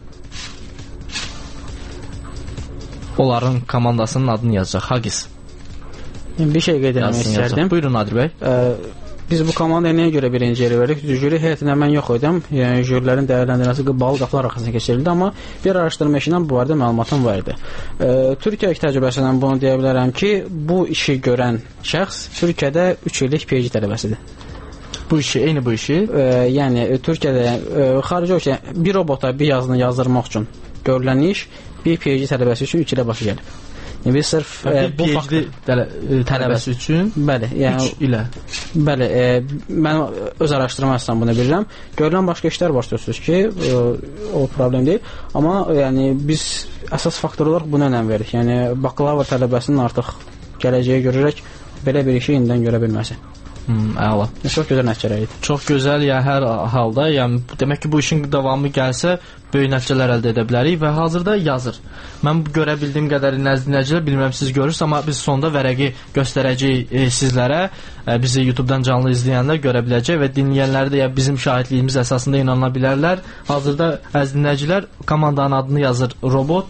onların komandasının adını yazacaq. Hagis. Bir şey qeyd etmək istərdim. Buyurun Nadir bəy. Biz bu komandaya nəyə görə birinci yeri verdik? Jüri heyətində mən yox idim. Yəni jürilərin dəyərləndirməsi bağlı qapılar arxasına keçirildi, amma bir araşdırma işi ilə bu barədə məlumatım var idi. Türkiyə təcrübəsindən bunu deyə bilərəm ki, bu işi görən şəxs Türkiyədə 3 illik PhD tələbəsidir. Bu işi, eyni bu işi? Yəni Türkiyədə xarici ölkə bir robota bir yazını yazdırmaq üçün görülən iş bir PhD tələbəsi üçün 3 ilə başa gəlib. Yəni biz sırf bu PhD tələbəsi üçün bəli, yəni 3 ilə. Bəli, mən öz araşdırma əsasında bunu bilirəm. Görülən başqa işlər var sözsüz ki, o problem deyil, amma yəni biz əsas faktor olaraq buna önəm veririk. Yəni bakalavr tələbəsinin artıq gələcəyi görərək belə bir işi indidən görə bilməsin. Əla. Çox gözəl nəticələr idi. Çox gözəl, yəni hər halda, yəni demək ki, bu işin davamı gəlsə böyük nəticələr əldə edə bilərik və hazırda yazır. Mən görə bildiyim qədərilə dinləyicilər, bilmirəm siz görürsünüz, amma biz sonda vərəqi göstərəcəyik sizlərə. Bizi YouTube-dan canlı izləyənlər görə biləcək və dinləyənlər də bizim şahidliyimiz əsasında inana bilərlər. Hazırda əziz dinləyicilər, komandanın adını yazır robot.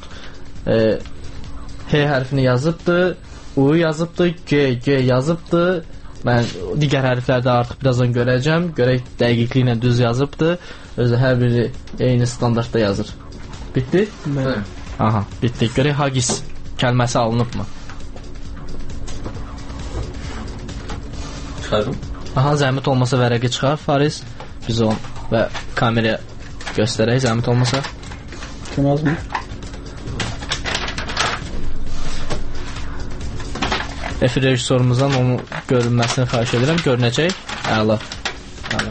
H hərfini yazıbdı, U yazıbdı, G yazıbdı. Mən digər hərflərdə artıq birazdan görəcəm. Görək dəqiqliklə düz yazıbdı. Özü hər biri eyni standartda yazır. Bitdi? Bəli. Aha, bitdi. Görək Hagis kəlməsi alınıbmı? Çıxardım. Aha, zəhmət olmasa vərəqi çıxar Fariz. Biz onu və kameraya göstərək, zəhmət olmasa. Kim yazmır? Efir rejissorumuzdan onun görünməsini xahiş edirəm. Görünəcək. Əla. Əla.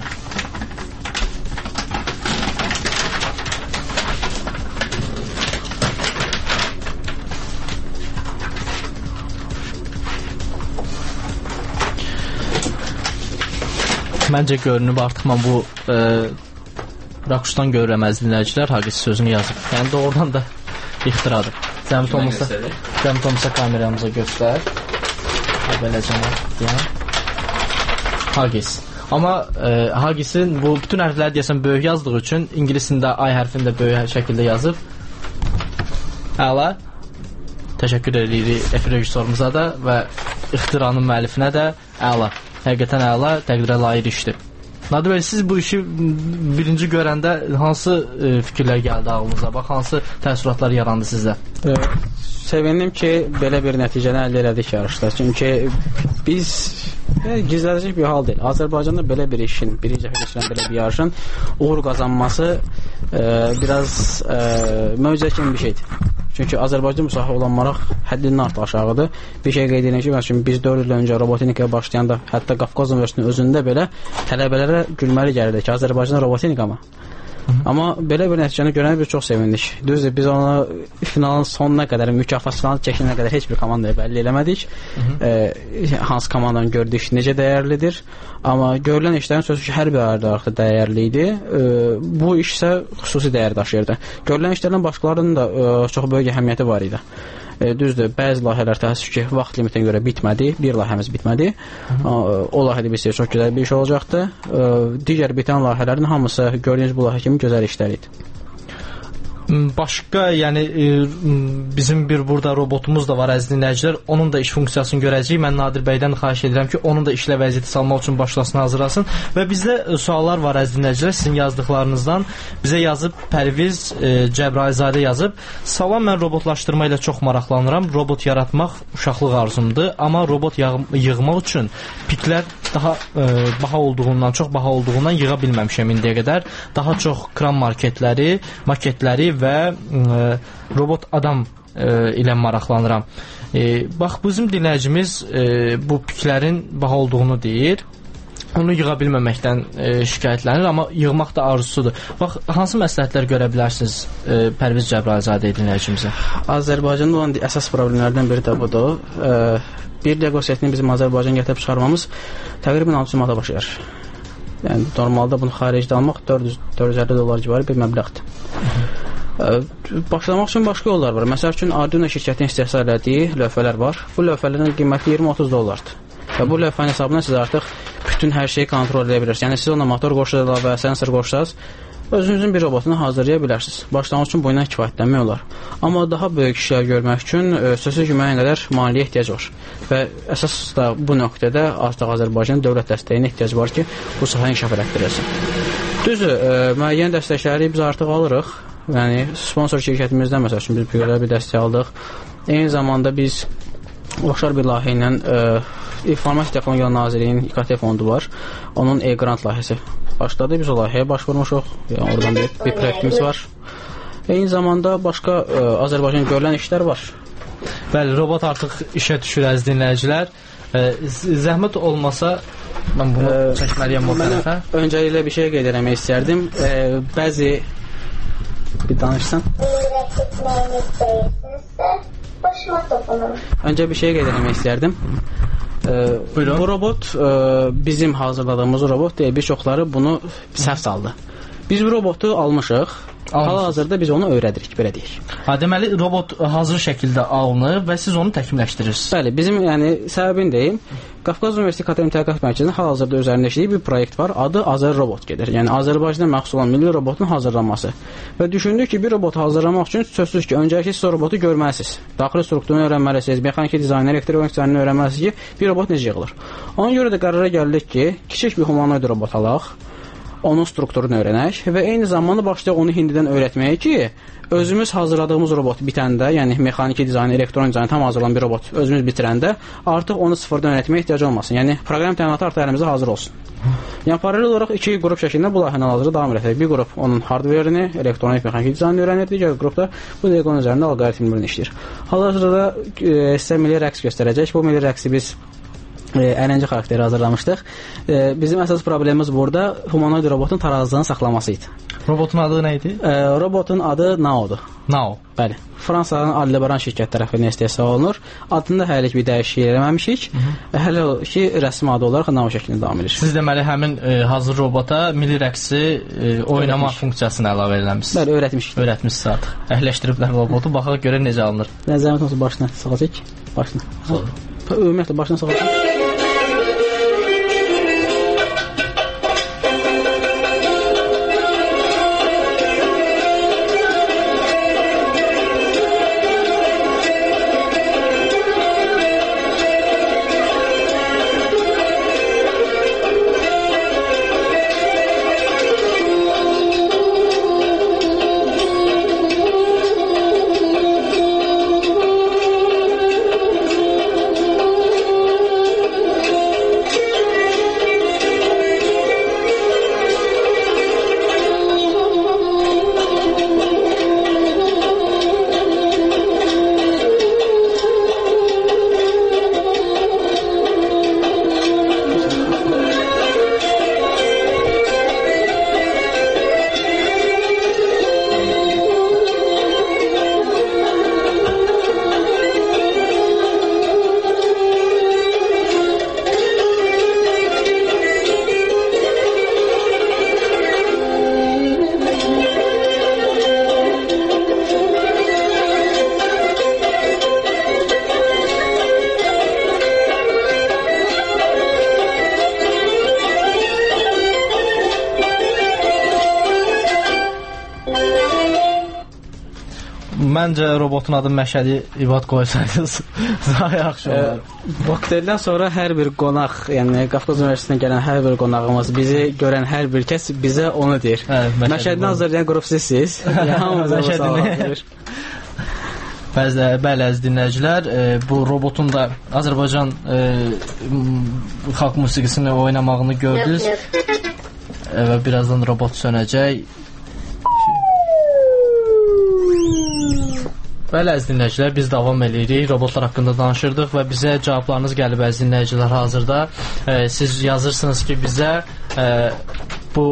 Məncə görünüb artıq mən bu rakursdan görürəm əziz dinləyicilər. Hagis sözünü yazıb. Yəni doğrudan da ixtiradır. Zəhmət olmasa kameramıza göstər. Hagis. Amma Hagis'in bu bütün hərfləri deyəsən böyük yazdığı üçün ingilisində I hərfini də böyük şəkildə yazıb. Əla. Təşəkkür edirik efir rejissorumuza da və ixtiranın müəllifinə də. Əla. Həqiqətən əla, təqdirə layiq işdir. Nadir bəy, siz bu işi birinci görəndə hansı fikirlər gəldi ağlınıza? Bax, hansı təəssüratlar yarandı sizdə? Sevindim ki, belə bir nəticəni əldə elədik yarışda. Çünki biz gizlədəcək bir hal deyil. Azərbaycanda belə bir işin, birinci dəfə keçirilən belə bir yarışın uğur qazanması biraz möcüzə kimi bir şeydir. Çünki Azərbaycan müsahibə olan maraq həddindən artıq aşağıdır. Bir şey qeyd edin ki, biz 4 il öncə robotikaya başlayanda, hətta Qafqaz Universitetinin özündə belə tələbələrə gülməli gəlirdi ki, Azərbaycan robotika mı? Amma belə bir nəticəni görənə biz çox sevindik. Düzdür, biz onu finalın sonuna qədər, mükafat finalın çəkilinə qədər heç bir komandaya bəlli eləmədik. Hansı komandanın gördüyü iş necə dəyərlidir. Amma görülən işlərin sözü ki, hər bir ayarda artıq dəyərli idi. Bu iş isə xüsusi dəyər daşıyırdı. Görülən işlərdən başqalarının da çox böyük əhəmiyyəti var idi. Düzdür, bəzi layihələr təəssüf ki, vaxt limitinə görə bitmədi. Bir layihəmiz bitmədi. O layihədə bilsək çox gözəl bir iş olacaqdı. Digər bitən layihələrin hamısı gördüyünüz bu layihə kimi gözəl işlər idi. Başqa, yəni bizim bir burada robotumuz da var əziz dinləyicilər. Onun da iş funksiyasını görəcəyik. Mən Nadir bəydən xahiş edirəm ki, onun da işlə vəziyyəti salmaq üçün başlasın, hazırlasın. Və bizdə suallar var əziz dinləyicilər. Sizin yazdıqlarınızdan bizə yazıb Pərviz Cəbrayılzadə yazıb. Salam, mən robotlaşdırma ilə çox maraqlanıram. Robot yaratmaq uşaqlıq arzumdur. Amma robot yığmaq üçün piklər daha çox baha olduğundan yığa bilməmişəm indiyə qədər. Daha çox kran maketləri və robot adam ilə maraqlanıram. Bax, bizim dinləyicimiz bu piklərin baha olduğunu deyir. Onu yığa bilməməkdən şikayətlənir, amma yığmaq da arzusudur. Bax, hansı məsləhətlər görə bilərsiniz Pərviz Cəbrayılzadə dinləyicimizə? Azərbaycanda olan əsas problemlərdən biri də budur. Bir Lego setini bizim Azərbaycan gətirib çıxarmamız təqribən 600 manata başlayır. Yəni, normalda bunu xaricdə almaq $450 civarı bir məbləğdir. Başlamaq üçün başqa yollar var. Məsəl üçün, Arduino şirkətinin istehsal elədiyi lövhələr var. Bu lövhələrin qiyməti $20-30. Və bu lövhənin hesabından siz artıq bütün hər şeyi kontrol edə bilirsiniz. Yəni, siz ona motor qoşursaz və sensor qoşursaz, özünüzün bir robotunu hazırlaya bilərsiniz. Başlamaq üçün bu ilə kifayətlənmək olar. Amma daha böyük işlər görmək üçün sözsüz ki, müəyyən qədər maliyyə ehtiyac var. Və əsas da bu nöqtədə artıq Azərbaycan dövlət dəstəyinə ehtiyac var ki, bu sahəni inkişaf elətdirilsin. Düzdür, müəyyən dəstəkləri biz artıq alırıq. Yəni, sponsor şirkətimizdən məsəl üçün biz bir dəstək aldıq. Eyni zamanda biz oxşar bir layihə ilə İnformasiya Texnologiya Nazirliyinin İKT fondu var. Onun e-grant layihəsi başladı. Biz o layihəyə başvurmuşuq. Yəni, oradan bir proyektimiz var. Eyni zamanda başqa Azərbaycan görülən işlər var. Bəli, robot artıq işə düşür əziz dinləyicilər. Zəhmət olmasa mən bunu çəkməliyəm o tərəfə. Öncəliklə bir şey qeyd etmək istərdim. Bəzi bir danışsan. Öncə bir şey qeyd etmək istərdim. Bu robot bizim hazırladığımız robot deyil. Bir çoxları bunu səhv saldı. Biz bu robotu almışıq. Hal-hazırda biz onu öyrədirik, belə deyək. Deməli, robot hazır şəkildə alınır və siz onu təkmilləşdirirsiniz. Bəli, bizim səbəbini deyim. Qafqaz Universiteti KTM Tədqiqat Mərkəzinin hal-hazırda üzərində işləyir bir proyekt var. Adı Azər Robot gedir. Yəni Azərbaycanda məxsus olan milli robotun hazırlanması. Və düşündük ki, bir robotu hazırlamaq üçün sözsüz ki, öncəliklə siz o robotu görməlisiniz. Daxili strukturunu öyrənməlisiniz, mexaniki dizaynı, elektronik dizaynını öyrənməlisiniz ki, bir robot necə yığılır. Ona görə də qərara gəldik ki, kiçik bir humanoid robot alaq. Onun strukturunu öyrənək və eyni zamanda başlayaq onu hindidən öyrətməyə ki, özümüz hazırladığımız robot bitəndə, yəni mexaniki dizaynı, elektronik dizaynı tam hazırlanan bir robot özümüz bitirəndə artıq onu sıfırdan öyrətməyə ehtiyac olmasın. Yəni proqram təminatı artıq əlimizdə hazır olsun. Yəni paralel olaraq iki qrup şəklində bu layihəni hazırda davam edək. Bir qrup onun hardverini, elektronik mexaniki dizaynını öyrənir, digər qrupda bu Legon üzərində alqoritmlərini işləyir. Hal-hazırda sizə milli rəqs göstərəcək. Bu milli rəqsi biz əyləncə xarakteri hazırlamışdıq. Bizim əsas problemimiz burada humanoid robotun tarazlığını saxlaması idi. Robotun adı nə idi? Robotun adı Nao-dur. Nao. Bəli. Fransanın Aldebaran şirkət tərəfindən istehsal olunur. Adında hələ bir dəyişiklik eləməmişik. Hələ ki rəsmi adı olaraq Nao şəklində davam edir. Siz deməli həmin hazır robota milli rəqsi oynama funksiyasını əlavə eləmisiniz. Bəli, öyrətmişik. Öyrətmisiniz artıq. Əhləşdiriblər robotu, baxaq görə necə alınır. Zəhmət olsun başına sığacaq. Başına. Ümumiyyətlə başına sığacaq. Məncə robotun adını Məşədi İbad qoysaydınız daha yaxşı olar. Bakterdən sonra hər bir qonaq, yəni Qafqaz Universitetindən gələn hər bir qonağımız, bizi görən hər bir kəs bizə onu deyir. Məşədini hazırlayan qrup sizsiniz. Bəli, əziz dinləyicilər, bu robotun da Azərbaycan xalq musiqisini oynamağını gördünüz və birazdan robot sönəcək. Bəli, əziz dinləyicilər, biz davam edirik, robotlar haqqında danışırdıq və bizə cavablarınız gəlib, əziz dinləyicilər, hazırda. Siz yazırsınız ki, bizə bu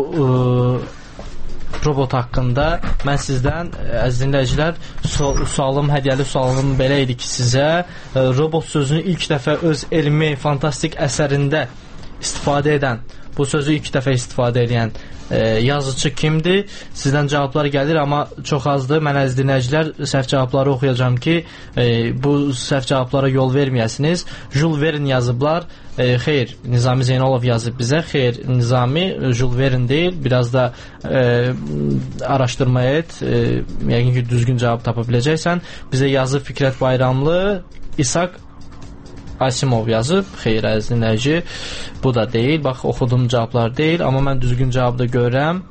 robot haqqında mən sizdən, əziz dinləyicilər, hədiyyəli sualım belə idi ki, sizə robot sözünü ilk dəfə öz elmi, fantastik əsərində istifadə edən, bu sözü ilk dəfə istifadə edən yazıcı kimdir? Sizdən cavablar gəlir, amma çox azdır. Mən əziz dinləyicilər səhv cavabları oxuyacağam ki, bu səhv cavablara yol verməyəsiniz. Jules Verne yazıblar. Xeyr, Nizami Zeynalov yazıb bizə. Xeyr, Nizami Jules Verne deyil. Biraz da araşdırma et. Yəqin ki, düzgün cavab tapa biləcəksən. Bizə yazıb Fikrət Bayramlı, İshak Asimov yazıb. Xeyr, əziz dinləyici, bu da deyil. Bax, oxuduğum cavablar deyil, amma mən düzgün cavabı da görürəm.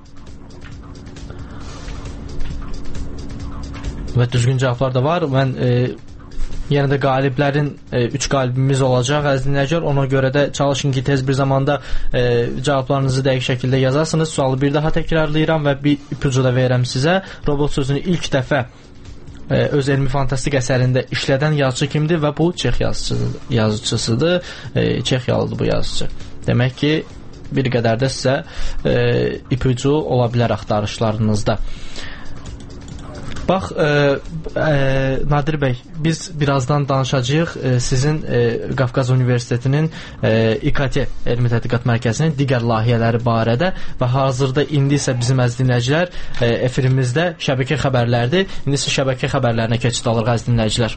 Və düzgün cavablar da var. Mən yenə də qaliblərin 3 qalibimiz olacaq, əziz dinləyicilər. Ona görə də çalışın ki, tez bir zamanda cavablarınızı dəqiq şəkildə yazarsınız. Sualı bir daha təkrarlayıram və bir ipucu da verirəm sizə. Robot sözünü ilk dəfə öz elmi fantastik əsərində işlədən yazıcı kimdir və bu Çex yazıcısıdır. Çexyalıdır bu yazıcı. Demək ki, bir qədər də sizə ipucu ola bilər axtarışlarınızda. Bax, Nadir bəy, biz birazdan danışacağıq sizin Qafqaz Universitetinin İKT Elmi Tədqiqat Mərkəzinin digər layihələri barədə və hazırda indi isə bizim əziz dinləyicilər efirimizdə şəbəkə xəbərlərdir. İndi isə şəbəkə xəbərlərinə keçid alırıq əziz dinləyicilər.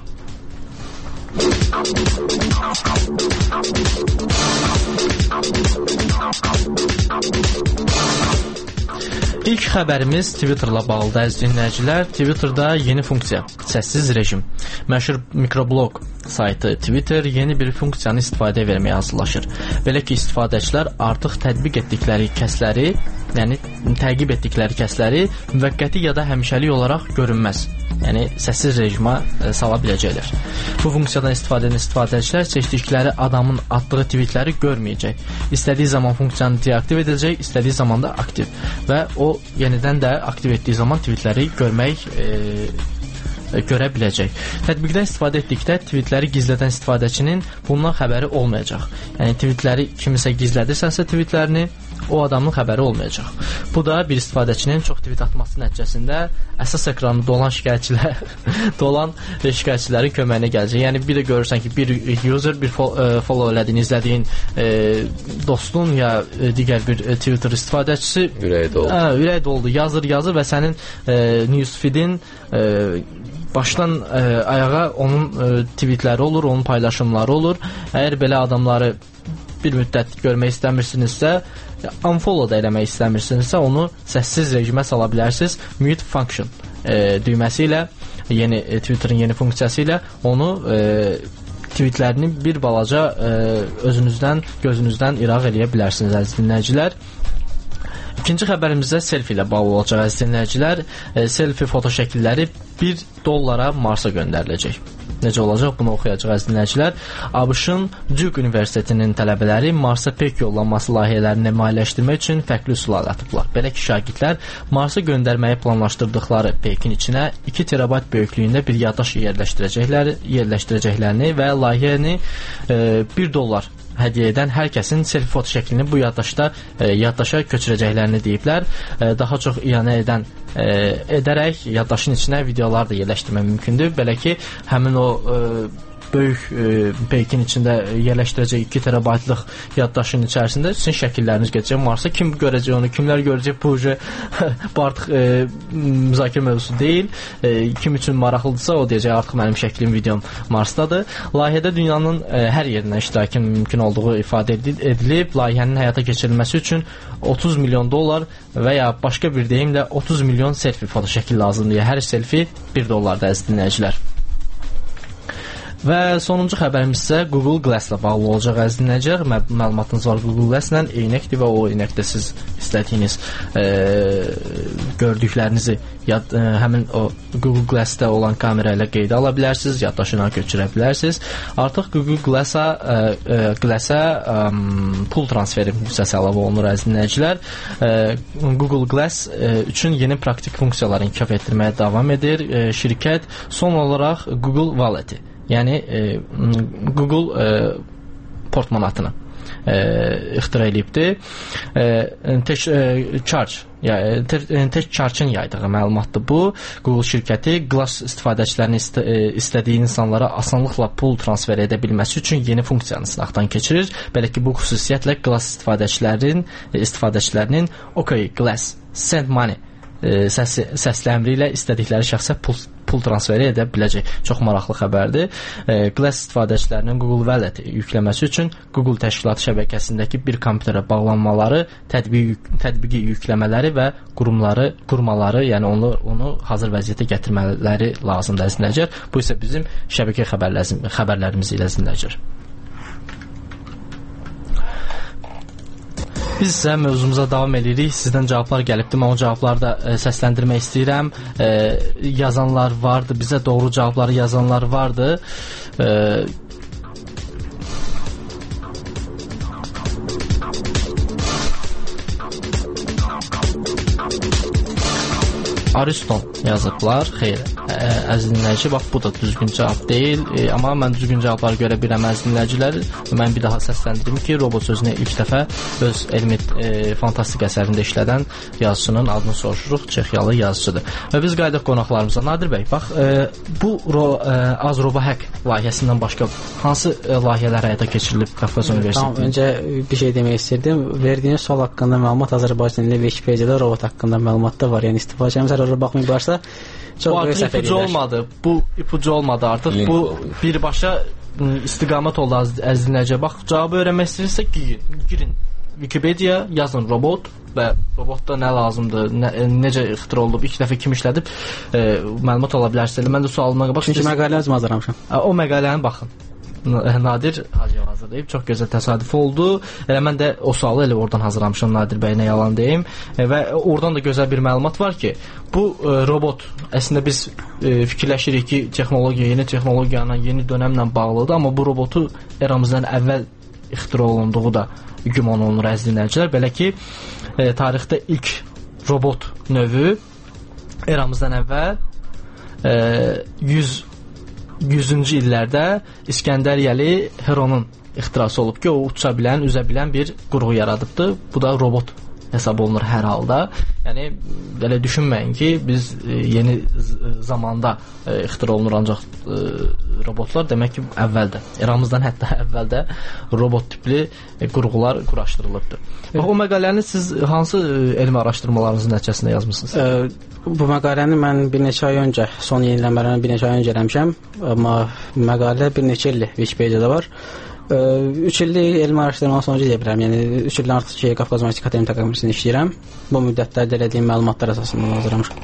İlk xəbərimiz Twitterla bağlıdır əziz dinləyicilər. Twitterda yeni funksiya, səssiz rejim. Məşhur mikroblog saytı Twitter yeni bir funksiyanı istifadəyə verməyə hazırlaşır. Belə ki, istifadəçilər artıq tətbiq etdikləri kəsləri, yəni təqib etdikləri kəsləri müvəqqəti ya da həmişəlik olaraq görünməz, yəni səssiz rejimə sala biləcəklər. Bu funksiyadan istifadə edən istifadəçilər seçdikləri adamın atdığı tweetləri görməyəcək. İstədiyi zaman funksiyanı deaktiv edəcək, istədiyi zaman da aktiv və o yenidən də aktiv etdiyi zaman tweetləri görə biləcək. Tətbiqdən istifadə etdikdə tweetləri gizlədən istifadəçinin bundan xəbəri olmayacaq. Yəni tweetləri kimisə gizlədirsənsə tweetlərini, o adamın xəbəri olmayacaq. Bu da bir istifadəçinin çox tweet atması nəticəsində əsas ekranı dolan şikayətçilərin köməyinə gələcək. Yəni bir də görürsən ki, bir user, bir follow elədiyin, izlədiyin dostun ya digər bir Twitter istifadəçisi ürək doldu, yazır və sənin newsfeedin başdan ayağa onun tweetləri olur, onun paylaşımları olur. Əgər belə adamları bir müddət görmək istəmirsinizsə, unfollow da eləmək istəmirsinizsə, onu səssiz rejimə sala bilərsiniz. Mute function düyməsi ilə, yeni Twitter'ın yeni funksiyası ilə onu tweetlərini bir balaca özünüzdən, gözünüzdən iraq eləyə bilərsiniz əziz dinləyicilər. İkinci xəbərimizdə selfie ilə bağlı olacaq əziz dinləyicilər. Selfie foto şəkilləri $1 Marsa göndəriləcək. Necə olacaq? Bunu oxuyacaq əziz dinləyicilər. ABŞ-ın Duke Universitetinin tələbələri Marsa peyk yollanması layihələrini maliyyələşdirmək üçün fərqli üsullar atıblar. Belə ki, şagirdlər Marsa göndərməyi planlaşdırdıqları peykin içinə 2 terabayt böyüklüyündə bir yaddaş yerləşdirəcəklərini və layihəni $1 hədiyyə edən hər kəsin selfie foto şəklini bu yaddaşa köçürəcəklərini deyiblər. Daha çox iyanə edərək yaddaşın içinə videolar da yerləşdirmək mümkündür. Belə ki, həmin o böyük peykin içində yerləşdirəcək 2 terabaytlıq yaddaşın içərisində sizin şəkilləriniz gedəcək Marsa. Kim görəcək onu, kimlər görəcək, bu artıq müzakirə mövzusu deyil. Kim üçün maraqlıdırsa o deyəcək, artıq mənim şəklim, videom Marsdadır. Layihədə dünyanın hər yerindən iştirakın mümkün olduğu ifadə edilib. Layihənin həyata keçirilməsi üçün $30 milyon və ya başqa bir deyimlə 30 milyon selfie foto şəkil lazımdır. Hər selfie $1 əziz dinləyicilər. Və sonuncu xəbərimiz isə Google Glass-la bağlı olacaq əziz dinləyicilər. Məlumatınız var Google Glass-la, eynəkdir və o eynəkdə siz istədiyiniz gördüklərinizi həmin o Google Glass-da olan kamera ilə qeydə ala bilərsiniz, yaddaşına köçürə bilərsiniz. Artıq Google Glass-a pul transferi funksiyası əlavə olunur əziz dinləyicilər. Google Glass üçün yeni praktik funksiyalar inkişaf etdirməyə davam edir. Şirkət son olaraq Google Wallet-i, yəni Google portmanatını ixtira edibdir. Tech Charge-ın yaydığı məlumatdır bu. Google şirkəti Glass istifadəçilərini istədiyi insanlara asanlıqla pul transfer edə bilməsi üçün yeni funksiyanı sınaqdan keçirir. Belə ki, bu xüsusiyyətlə Glass istifadəçilərinin OK Glass Send Money səsli əmri ilə istədikləri şəxsə pul transferi edə biləcək. Çox maraqlı xəbərdir. Glass istifadəçilərinin Google Wallet yükləməsi üçün Google təşkilatı şəbəkəsindəki bir kompüterə bağlanmaları, tətbiqi yükləmələri və qurmaları, yəni onu hazır vəziyyətə gətirmələri lazımdır əziz dinləyicilər. Bu isə bizim şəbəkə xəbərlərimiz ilə dinləyicilər. Biz isə mövzumuza davam edirik. Sizdən cavablar gəlibdir. Mən o cavabları da səsləndirmək istəyirəm. Yazanlar vardı, bizə doğru cavabları yazanlar vardı. Ariston yazıblar. Xeyr, əziz dinləyici, bax bu da düzgün cavab deyil. Amma mən düzgün cavabları görə bilirəm əziz dinləyicilər. Mən bir daha səsləndirim ki, robot sözünü ilk dəfə öz elmi fantastik əsərində işlədən yazıçının adını soruşuruq. Çexiyalı yazıcıdır. Və biz qayıdaq qonaqlarımıza. Nadir bəy, bax bu Az-Robohack layihəsindən başqa hansı layihələr həyata keçirilib Qafqaz Universitetində? Tamam, öncə bir şey demək istirdim. Verdiyiniz sual haqqında məlumat Azərbaycan dilində Wikipediyada robot haqqında məlumat da var. Yəni istifadəçimiz oraya baxmayıb varsa çox böyük səhv edirlər. Bu ipucu olmadı artıq. Bu birbaşa istiqamət oldu əziz dinləyicilər. Bax, cavabı öyrənmək istəyirsə girin Wikipedia, yazın robot və robotda nə lazımdır, necə ixtira olub, ilk dəfə kim işlədib, məlumat ola bilərsiniz. Mən də sualıma bax. Çünki məqalənizi hazırlamışam. O məqaləni baxın. Nadir Hacıyev hazırlayıb. Çox gözəl təsadüf oldu. Elə mən də o sualı elə oradan hazırlamışam, Nadir bəy, nə yalan deyim. Və oradan da gözəl bir məlumat var ki, bu robot əslində biz fikirləşirik ki, yeni texnologiyanın yeni dönəmlə bağlıdır, amma bu robotu eramızdan əvvəl ixtira olunduğu da güman olunur əziz dinləyicilər. Belə ki, tarixdə ilk robot növü eramızdan əvvəl 100-cü illərdə İskəndəriyyəli Heronun ixtirası olub ki, o uça bilən, üzə bilən bir qurğu yaradıbdır. Bu da robot hesab olunur hər halda. Yəni belə düşünməyin ki, biz yeni zamanda ixtira olunur ancaq robotlar demək ki, əvvəldə, eramızdan hətta əvvəldə robot tipli qurğular quraşdırılıbdır. Bax, o məqaləni siz hansı elmi araşdırmalarınızın nəticəsində yazmısınız? Bu məqaləni mən bir neçə ay öncə, son yeniləmələrini bir neçə ay öncə eləmişəm, amma məqalə bir neçə illik Wikipediyada var. 3 illik elmi araşdırma sonucu deyə bilərəm. Yəni 3 ildən artıq ki, Qafqaz Universiteti Akademik Təqaüdündə işləyirəm. Bu müddətdə əldə etdiyim məlumatlar əsasında hazırlamışam.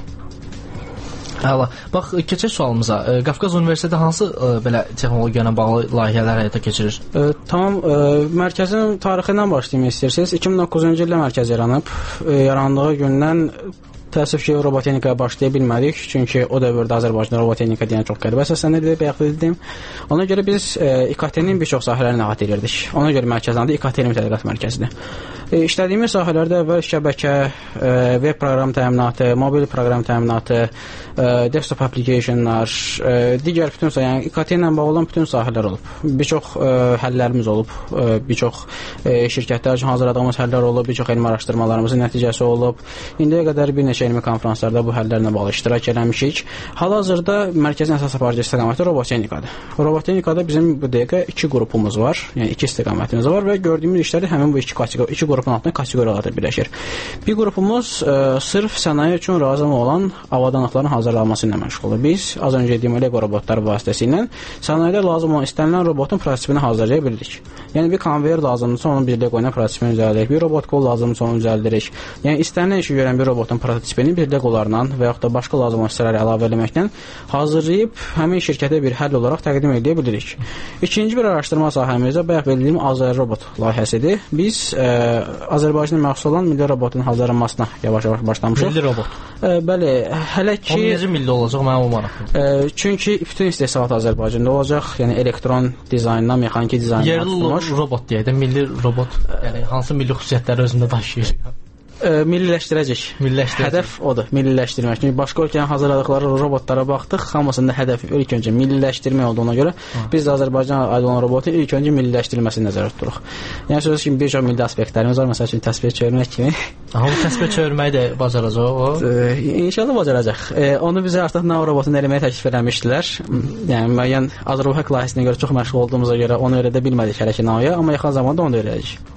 Əla. Bax, keçək sualımıza. Qafqaz Universiteti hansı belə texnologiya ilə bağlı layihələr həyata keçirir? Tamam, mərkəzin tarixindən başlamaq istəyirsiniz. 2009-cu ildə mərkəz yaranıb. Yarandığı gündən təəssüf ki, robotexnikaya başlaya bilmədik. Çünki o dövrdə Azərbaycanda robotexnika deyən çox qəribə səslənirdi, bayaq dedim. Ona görə biz İKT-nin bir çox sahələrini əhatə edirdik. Ona görə mərkəzin adı İKT elmi tədqiqat mərkəzidir. İşlədiyimiz sahələrdə əvvəl şəbəkə, web proqram təminatı, mobil proqram təminatı, desktop applicationlar, digər bütün yəni İKT ilə bağlı olan bütün sahələr olub. Bir çox həllərimiz olub, bir çox şirkətlər üçün hazırladığımız həllər olub, bir çox elmi araşdırmalarımızın nəticəsi olub. İndiyə qədər bir neçə elmi konfranslarda bu həllərlə bağlı iştirak eləmişik. Hal-hazırda mərkəzin əsas aparıcı istiqaməti robotexnikadır. Robotexnikada bizim bu dəqiqə 2 qrupumuz var, yəni 2 istiqamətimiz var və gördüyümüz işlər həmin bu 2 qrupun altında kateqoriyalarda birləşir. Bir qrupumuz sırf sənaye üçün lazım olan avadanlıqların hazırlanması ilə məşğuldur. Biz az öncə dediyim Lego robotları vasitəsilə sənayedə lazım olan istənilən robotun prototipini hazırlaya bildik. Yəni bir konveyor lazımdırsa onu bir Lego ilə prototipini düzəldirik. Bir robot qol lazımdırsa onu düzəldirik. Yəni istənilən işi görən bir robotun prototipini bir Legolarla və yaxud da başqa lazım olan hissələri əlavə etməklə hazırlayıb həmin şirkətə bir həll olaraq təqdim edə bilirik. İkinci bir araşdırma sahəmizdə bayaq bildiyim Az-Robot layihəsidir. Biz Azərbaycanda məxsus olan milli robotun hazırlanmasına yavaş-yavaş başlamışıq. Milli robot. Bəli, hələ ki... O necə milli olacaq, mənə o maraqlıdır. Çünki bütün istehsalat Azərbaycanda olacaq. Yəni elektron dizayndan, mexaniki dizayndan tutulmuş. Yerli robot deyək də, milli robot, yəni hansı milli xüsusiyyətləri özündə daşıyır? Milliləşdirəcək. Hədəf odur, milliləşdirmək. Çünki başqa ölkənin hazırladıqları robotlara baxdıq, hamısında hədəf ilk öncə milliləşdirmək olduğuna görə biz də Azərbaycana aid olan robotun ilk öncə milliləşdirilməsini nəzərdə tuturuq. Yəni sözü kimi bir çox milli aspektlərimiz var, məsəl üçün təsvir çevirmək kimi. Amma bu təsvir çevirməyi də bacaracaq o? İnşallah bacaracaq. Onu bizə artıq NAV robotunu eləməyə təklif eləmişdilər. Yəni müəyyən Az-Robohack layihəsinə görə çox məşğul olduğumuza görə onu öyrədə bilmədik hələ ki NAV-ya, amma yaxın zamanda onu da öyrədəcəyik.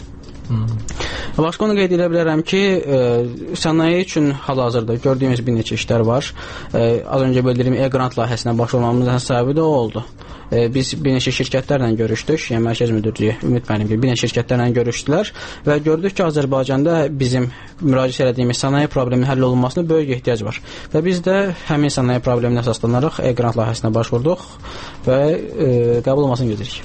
Başqa onu qeyd edə bilərəm ki, sənaye üçün hal-hazırda gördüyümüz bir neçə işlər var. Az öncə bildirim E-Grant layihəsinə başvurmamızın səbəbi də oldu. Biz bir neçə şirkətlərlə görüşdük, yəni mərkəz müdürlüyü Ümid müəllim bir neçə şirkətlərlə görüşdülər və gördük ki, Azərbaycanda bizim müraciət etdiyimiz sənaye probleminin həll olunmasına böyük ehtiyac var. Və biz də həmin sənaye probleminə əsaslanaraq E-Grant layihəsinə başvurduq və qəbul olmasını gözləyirik.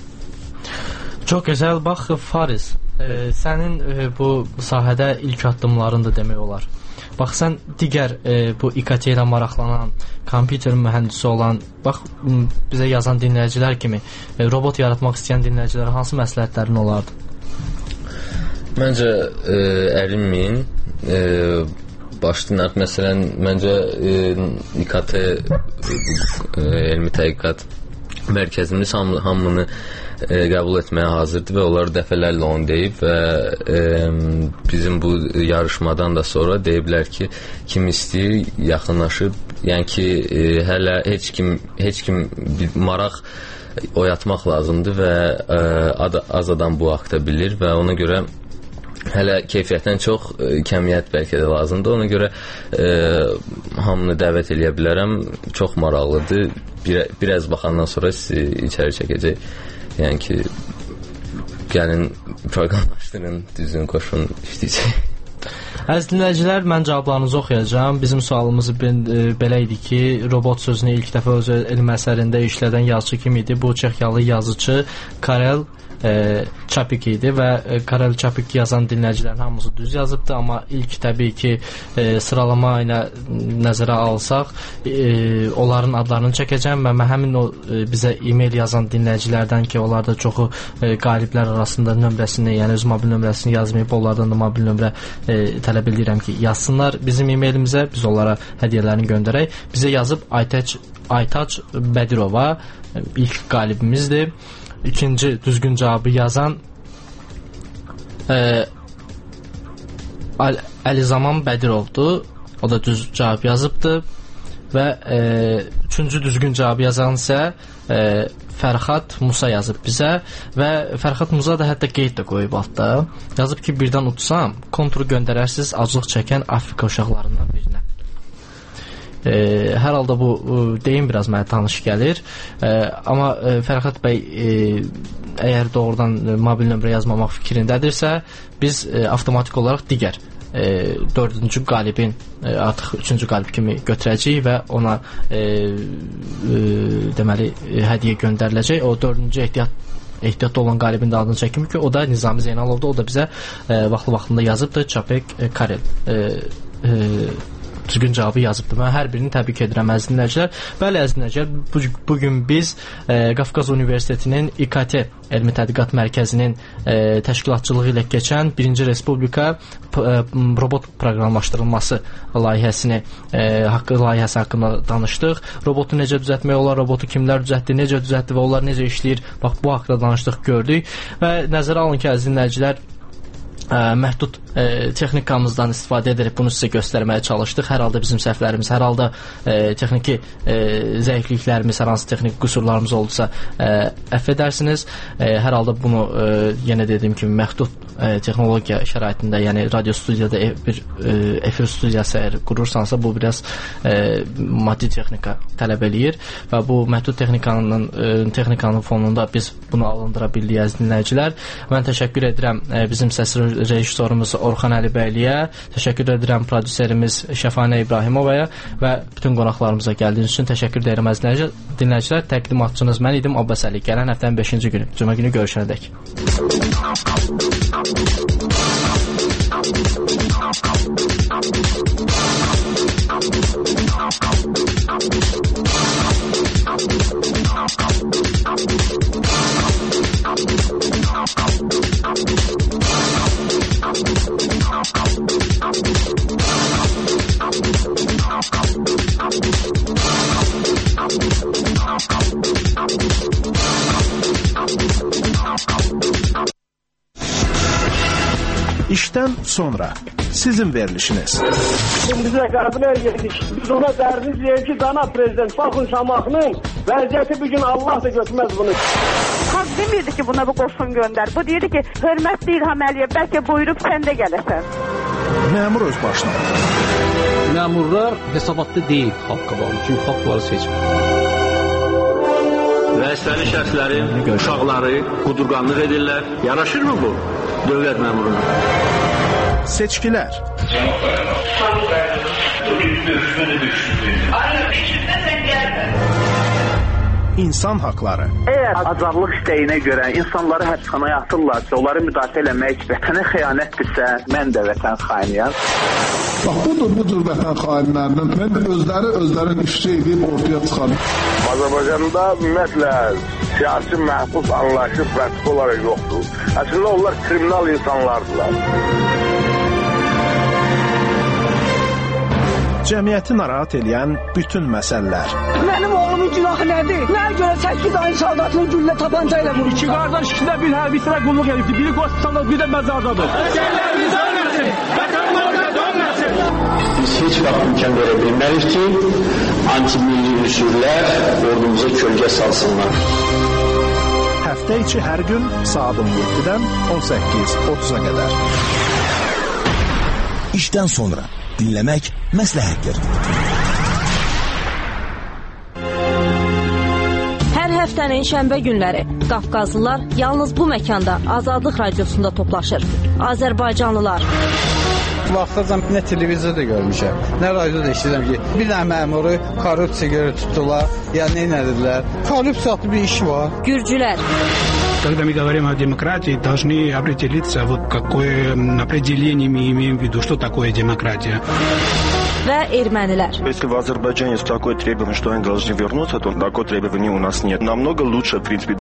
Çox gözəl. Bax, Fariz, sənin bu sahədə ilk addımların da demək olar. Bax, sən digər bu İKT ilə maraqlanan, kompüter mühəndisi olan, bax, bizə yazan dinləyicilər kimi robot yaratmaq istəyən dinləyicilərə hansı məsləhətlərin olardı? Məncə, ərimin başlayaraq məsələn məncə İKT elmi tədqiqat mərkəzimiz hamını qəbul etməyə hazırdır və onlar dəfələrlə onu deyib və bizim bu yarışmadan da sonra deyiblər ki, kim istəyir yaxınlaşıb, yəni ki, hələ heç kim bir maraq oyatmaq lazımdır və az adam bu haqda bilir və ona görə hələ keyfiyyətdən çox kəmiyyət bəlkə də lazımdır. Ona görə hamını dəvət eləyə bilərəm. Çox maraqlıdır. Biraz baxandan sonra sizi içəri çəkəcək. Yəni ki, gəlin proqramlaşdırın, düzün, qoşun, işləyəcək. Əziz dinləyicilər, mən cavablarınızı oxuyacağım. Bizim sualımız belə idi ki, robot sözünü ilk dəfə öz elm əsərində işlədən yazıcı kim idi? Bu Çexyalı yazıcı Karel Çapik idi və Karel Çapik yazan dinləyicilərin hamısı düz yazıbdı, amma ilk təbii ki sıralama ilə nəzərə alsaq onların adlarını çəkəcəm və həmin o bizə e-mail yazan dinləyicilərdən ki, onlarda çoxu qaliblər arasında nömrəsini, yəni öz mobil nömrəsini yazmayıb, onlardan da mobil nömrə tələb edirəm ki, yazsınlar bizim e-mailimizə, biz onlara hədiyyələrini göndərək. Bizə yazıb Aytaç Bədirova ilk qalibimizdir. İkinci düzgün cavabı yazan Əlizaman Bədirovdur. O da düz cavab yazıbdır. Və üçüncü düzgün cavab yazan isə Fərxad Musa yazıb bizə və Fərxad Musa da hətta qeyd də qoyub altda. Yazıb ki, birdən utsam, konturu göndərərsiniz acılıq çəkən Afrika uşaqlarından birinə. Hər halda bu deyim biraz mənə tanış gəlir. Amma Fərxad bəy əgər doğrudan mobil nömrə yazmamaq fikrindədirsə, biz avtomatik olaraq digər dördüncü qalibin artıq üçüncü qalib kimi götürəcəyik və ona deməli hədiyyə göndəriləcək. O dördüncü ehtiyatda olan qalibin də adını çəkim ki, o da Nizami Zeynalovdur. O da bizə vaxtlı-vaxtında yazıbdır. Çapek Karel düzgün cavabı yazıbdır. Mən hər birini təbrik edirəm əziz dinləyicilər. Bəli, əziz dinləyicilər, bugün biz Qafqaz Universitetinin İKT Elmi Tədqiqat Mərkəzinin təşkilatçılığı ilə keçən 1-ci Respublika robot proqramlaşdırılması layihəsi haqqında danışdıq. Robotu necə düzəltmək olar, robotu kimlər düzəltdi, necə düzəltdi və onlar necə işləyir, bax bu haqqda danışdıq, gördük və nəzərə alın ki, əziz dinləyicilər, məhdud texnikamızdan istifadə edərək bunu sizə göstərməyə çalışdıq. Hər halda bizim səhvlərimiz, hər halda texniki zəifliklərimiz, hər hansı texniki qüsurlarımız oldusa əfv edərsiniz. Hər halda bunu yenə dediyim kimi məhdud texnologiya şəraitində, yəni radio studiyada bir efir studiyası əgər qurursansa, bu biraz maddi texnika tələb eləyir və bu məhdud texnikanın fonunda biz bunu alındıra bildik əziz dinləyicilər. Mən təşəkkür edirəm bizim səs rejissorumuz Orxan Əlibəyliyə, təşəkkür edirəm prodüserimiz Şəfanə İbrahimovaya və bütün qonaqlarımıza gəldiyiniz üçün təşəkkür edirəm əziz dinləyicilər. Təqdimatçınız mən idim, Abbas Əli. Gələn həftənin 5-ci günü, cümə günü görüşənədək. İşdən sonra sizin verilişiniz. Bizə qəbul edik. Biz ona dərdiz deyir ki, cənab prezident, baxın Şamaxının vəziyyəti bugün Allah da götürməz bunu. Xalq demirdi ki, buna bu qoşun göndər. Bu deyirdi ki, hörmətli İlham Əliyev, bəlkə buyurub sən də gələsən. Məmur öz başına. Məmurlar hesabatlı deyil xalqa bağlı. Çünki xalq bunları seçmir. Vəzifəli şəxslərin uşaqları qudurqanlıq edirlər. Yaraşırmı bu dövlət məmuruna? Seçkilər. İnsan haqları. Əgər azadlıq istəyinə görə insanları həbsxanaya atırlarsa, onları müdafiə eləmək vətənə xəyanətdirsə, mən də vətən xainiyəm. Bax, bu cür vətən xainlərinin mən özləri işçi edib ortaya çıxarım. Azərbaycanda ümumiyyətlə siyasi məhbus anlayışı pratik olaraq yoxdur. Əslində onlar kriminal insanlardılar. cəmiyyəti narahat edən bütün məsələlər. Mənim oğlumun günahı nədir? Nəyə görə 8 ayın soldatını güllə tapanca ilə vurmuşlar? İki qardaş ikisində bir hərbiçilə qulluq edibdi. Biri hospitalda, bir də məzardadır. Əsgərlərimiz ölməsin, vətənimizə dönməsin. Biz heç vaxt imkan verə bilmərik ki, antimilli ünsürlər ordumuza kölgə salsınlar. Həftə içi hər gün saat 17-dən 18:30-a qədər. İşdən sonra dinləmək məsləhətdir. Hər həftənin şənbə günləri Qafqazlılar yalnız bu məkanda Azadlıq Radiosunda toplaşır. Azərbaycanlılar. Vaxtacan nə televizorda görmüşəm, nə radioda eşidirəm ki, bir dənə məmuru korrupsiya tutdular, ya nə edilər? Korrupsiyalı bir iş var. Gürcülər. Когда мы говорим о демократии, должны определиться, вот какое определение мы имеем в виду, что такое демократия. Və ermənilər. Если в Азербайджане есть такое требование, что они должны вернуться, то такое требование у нас нет. Намного лучше, в принципе,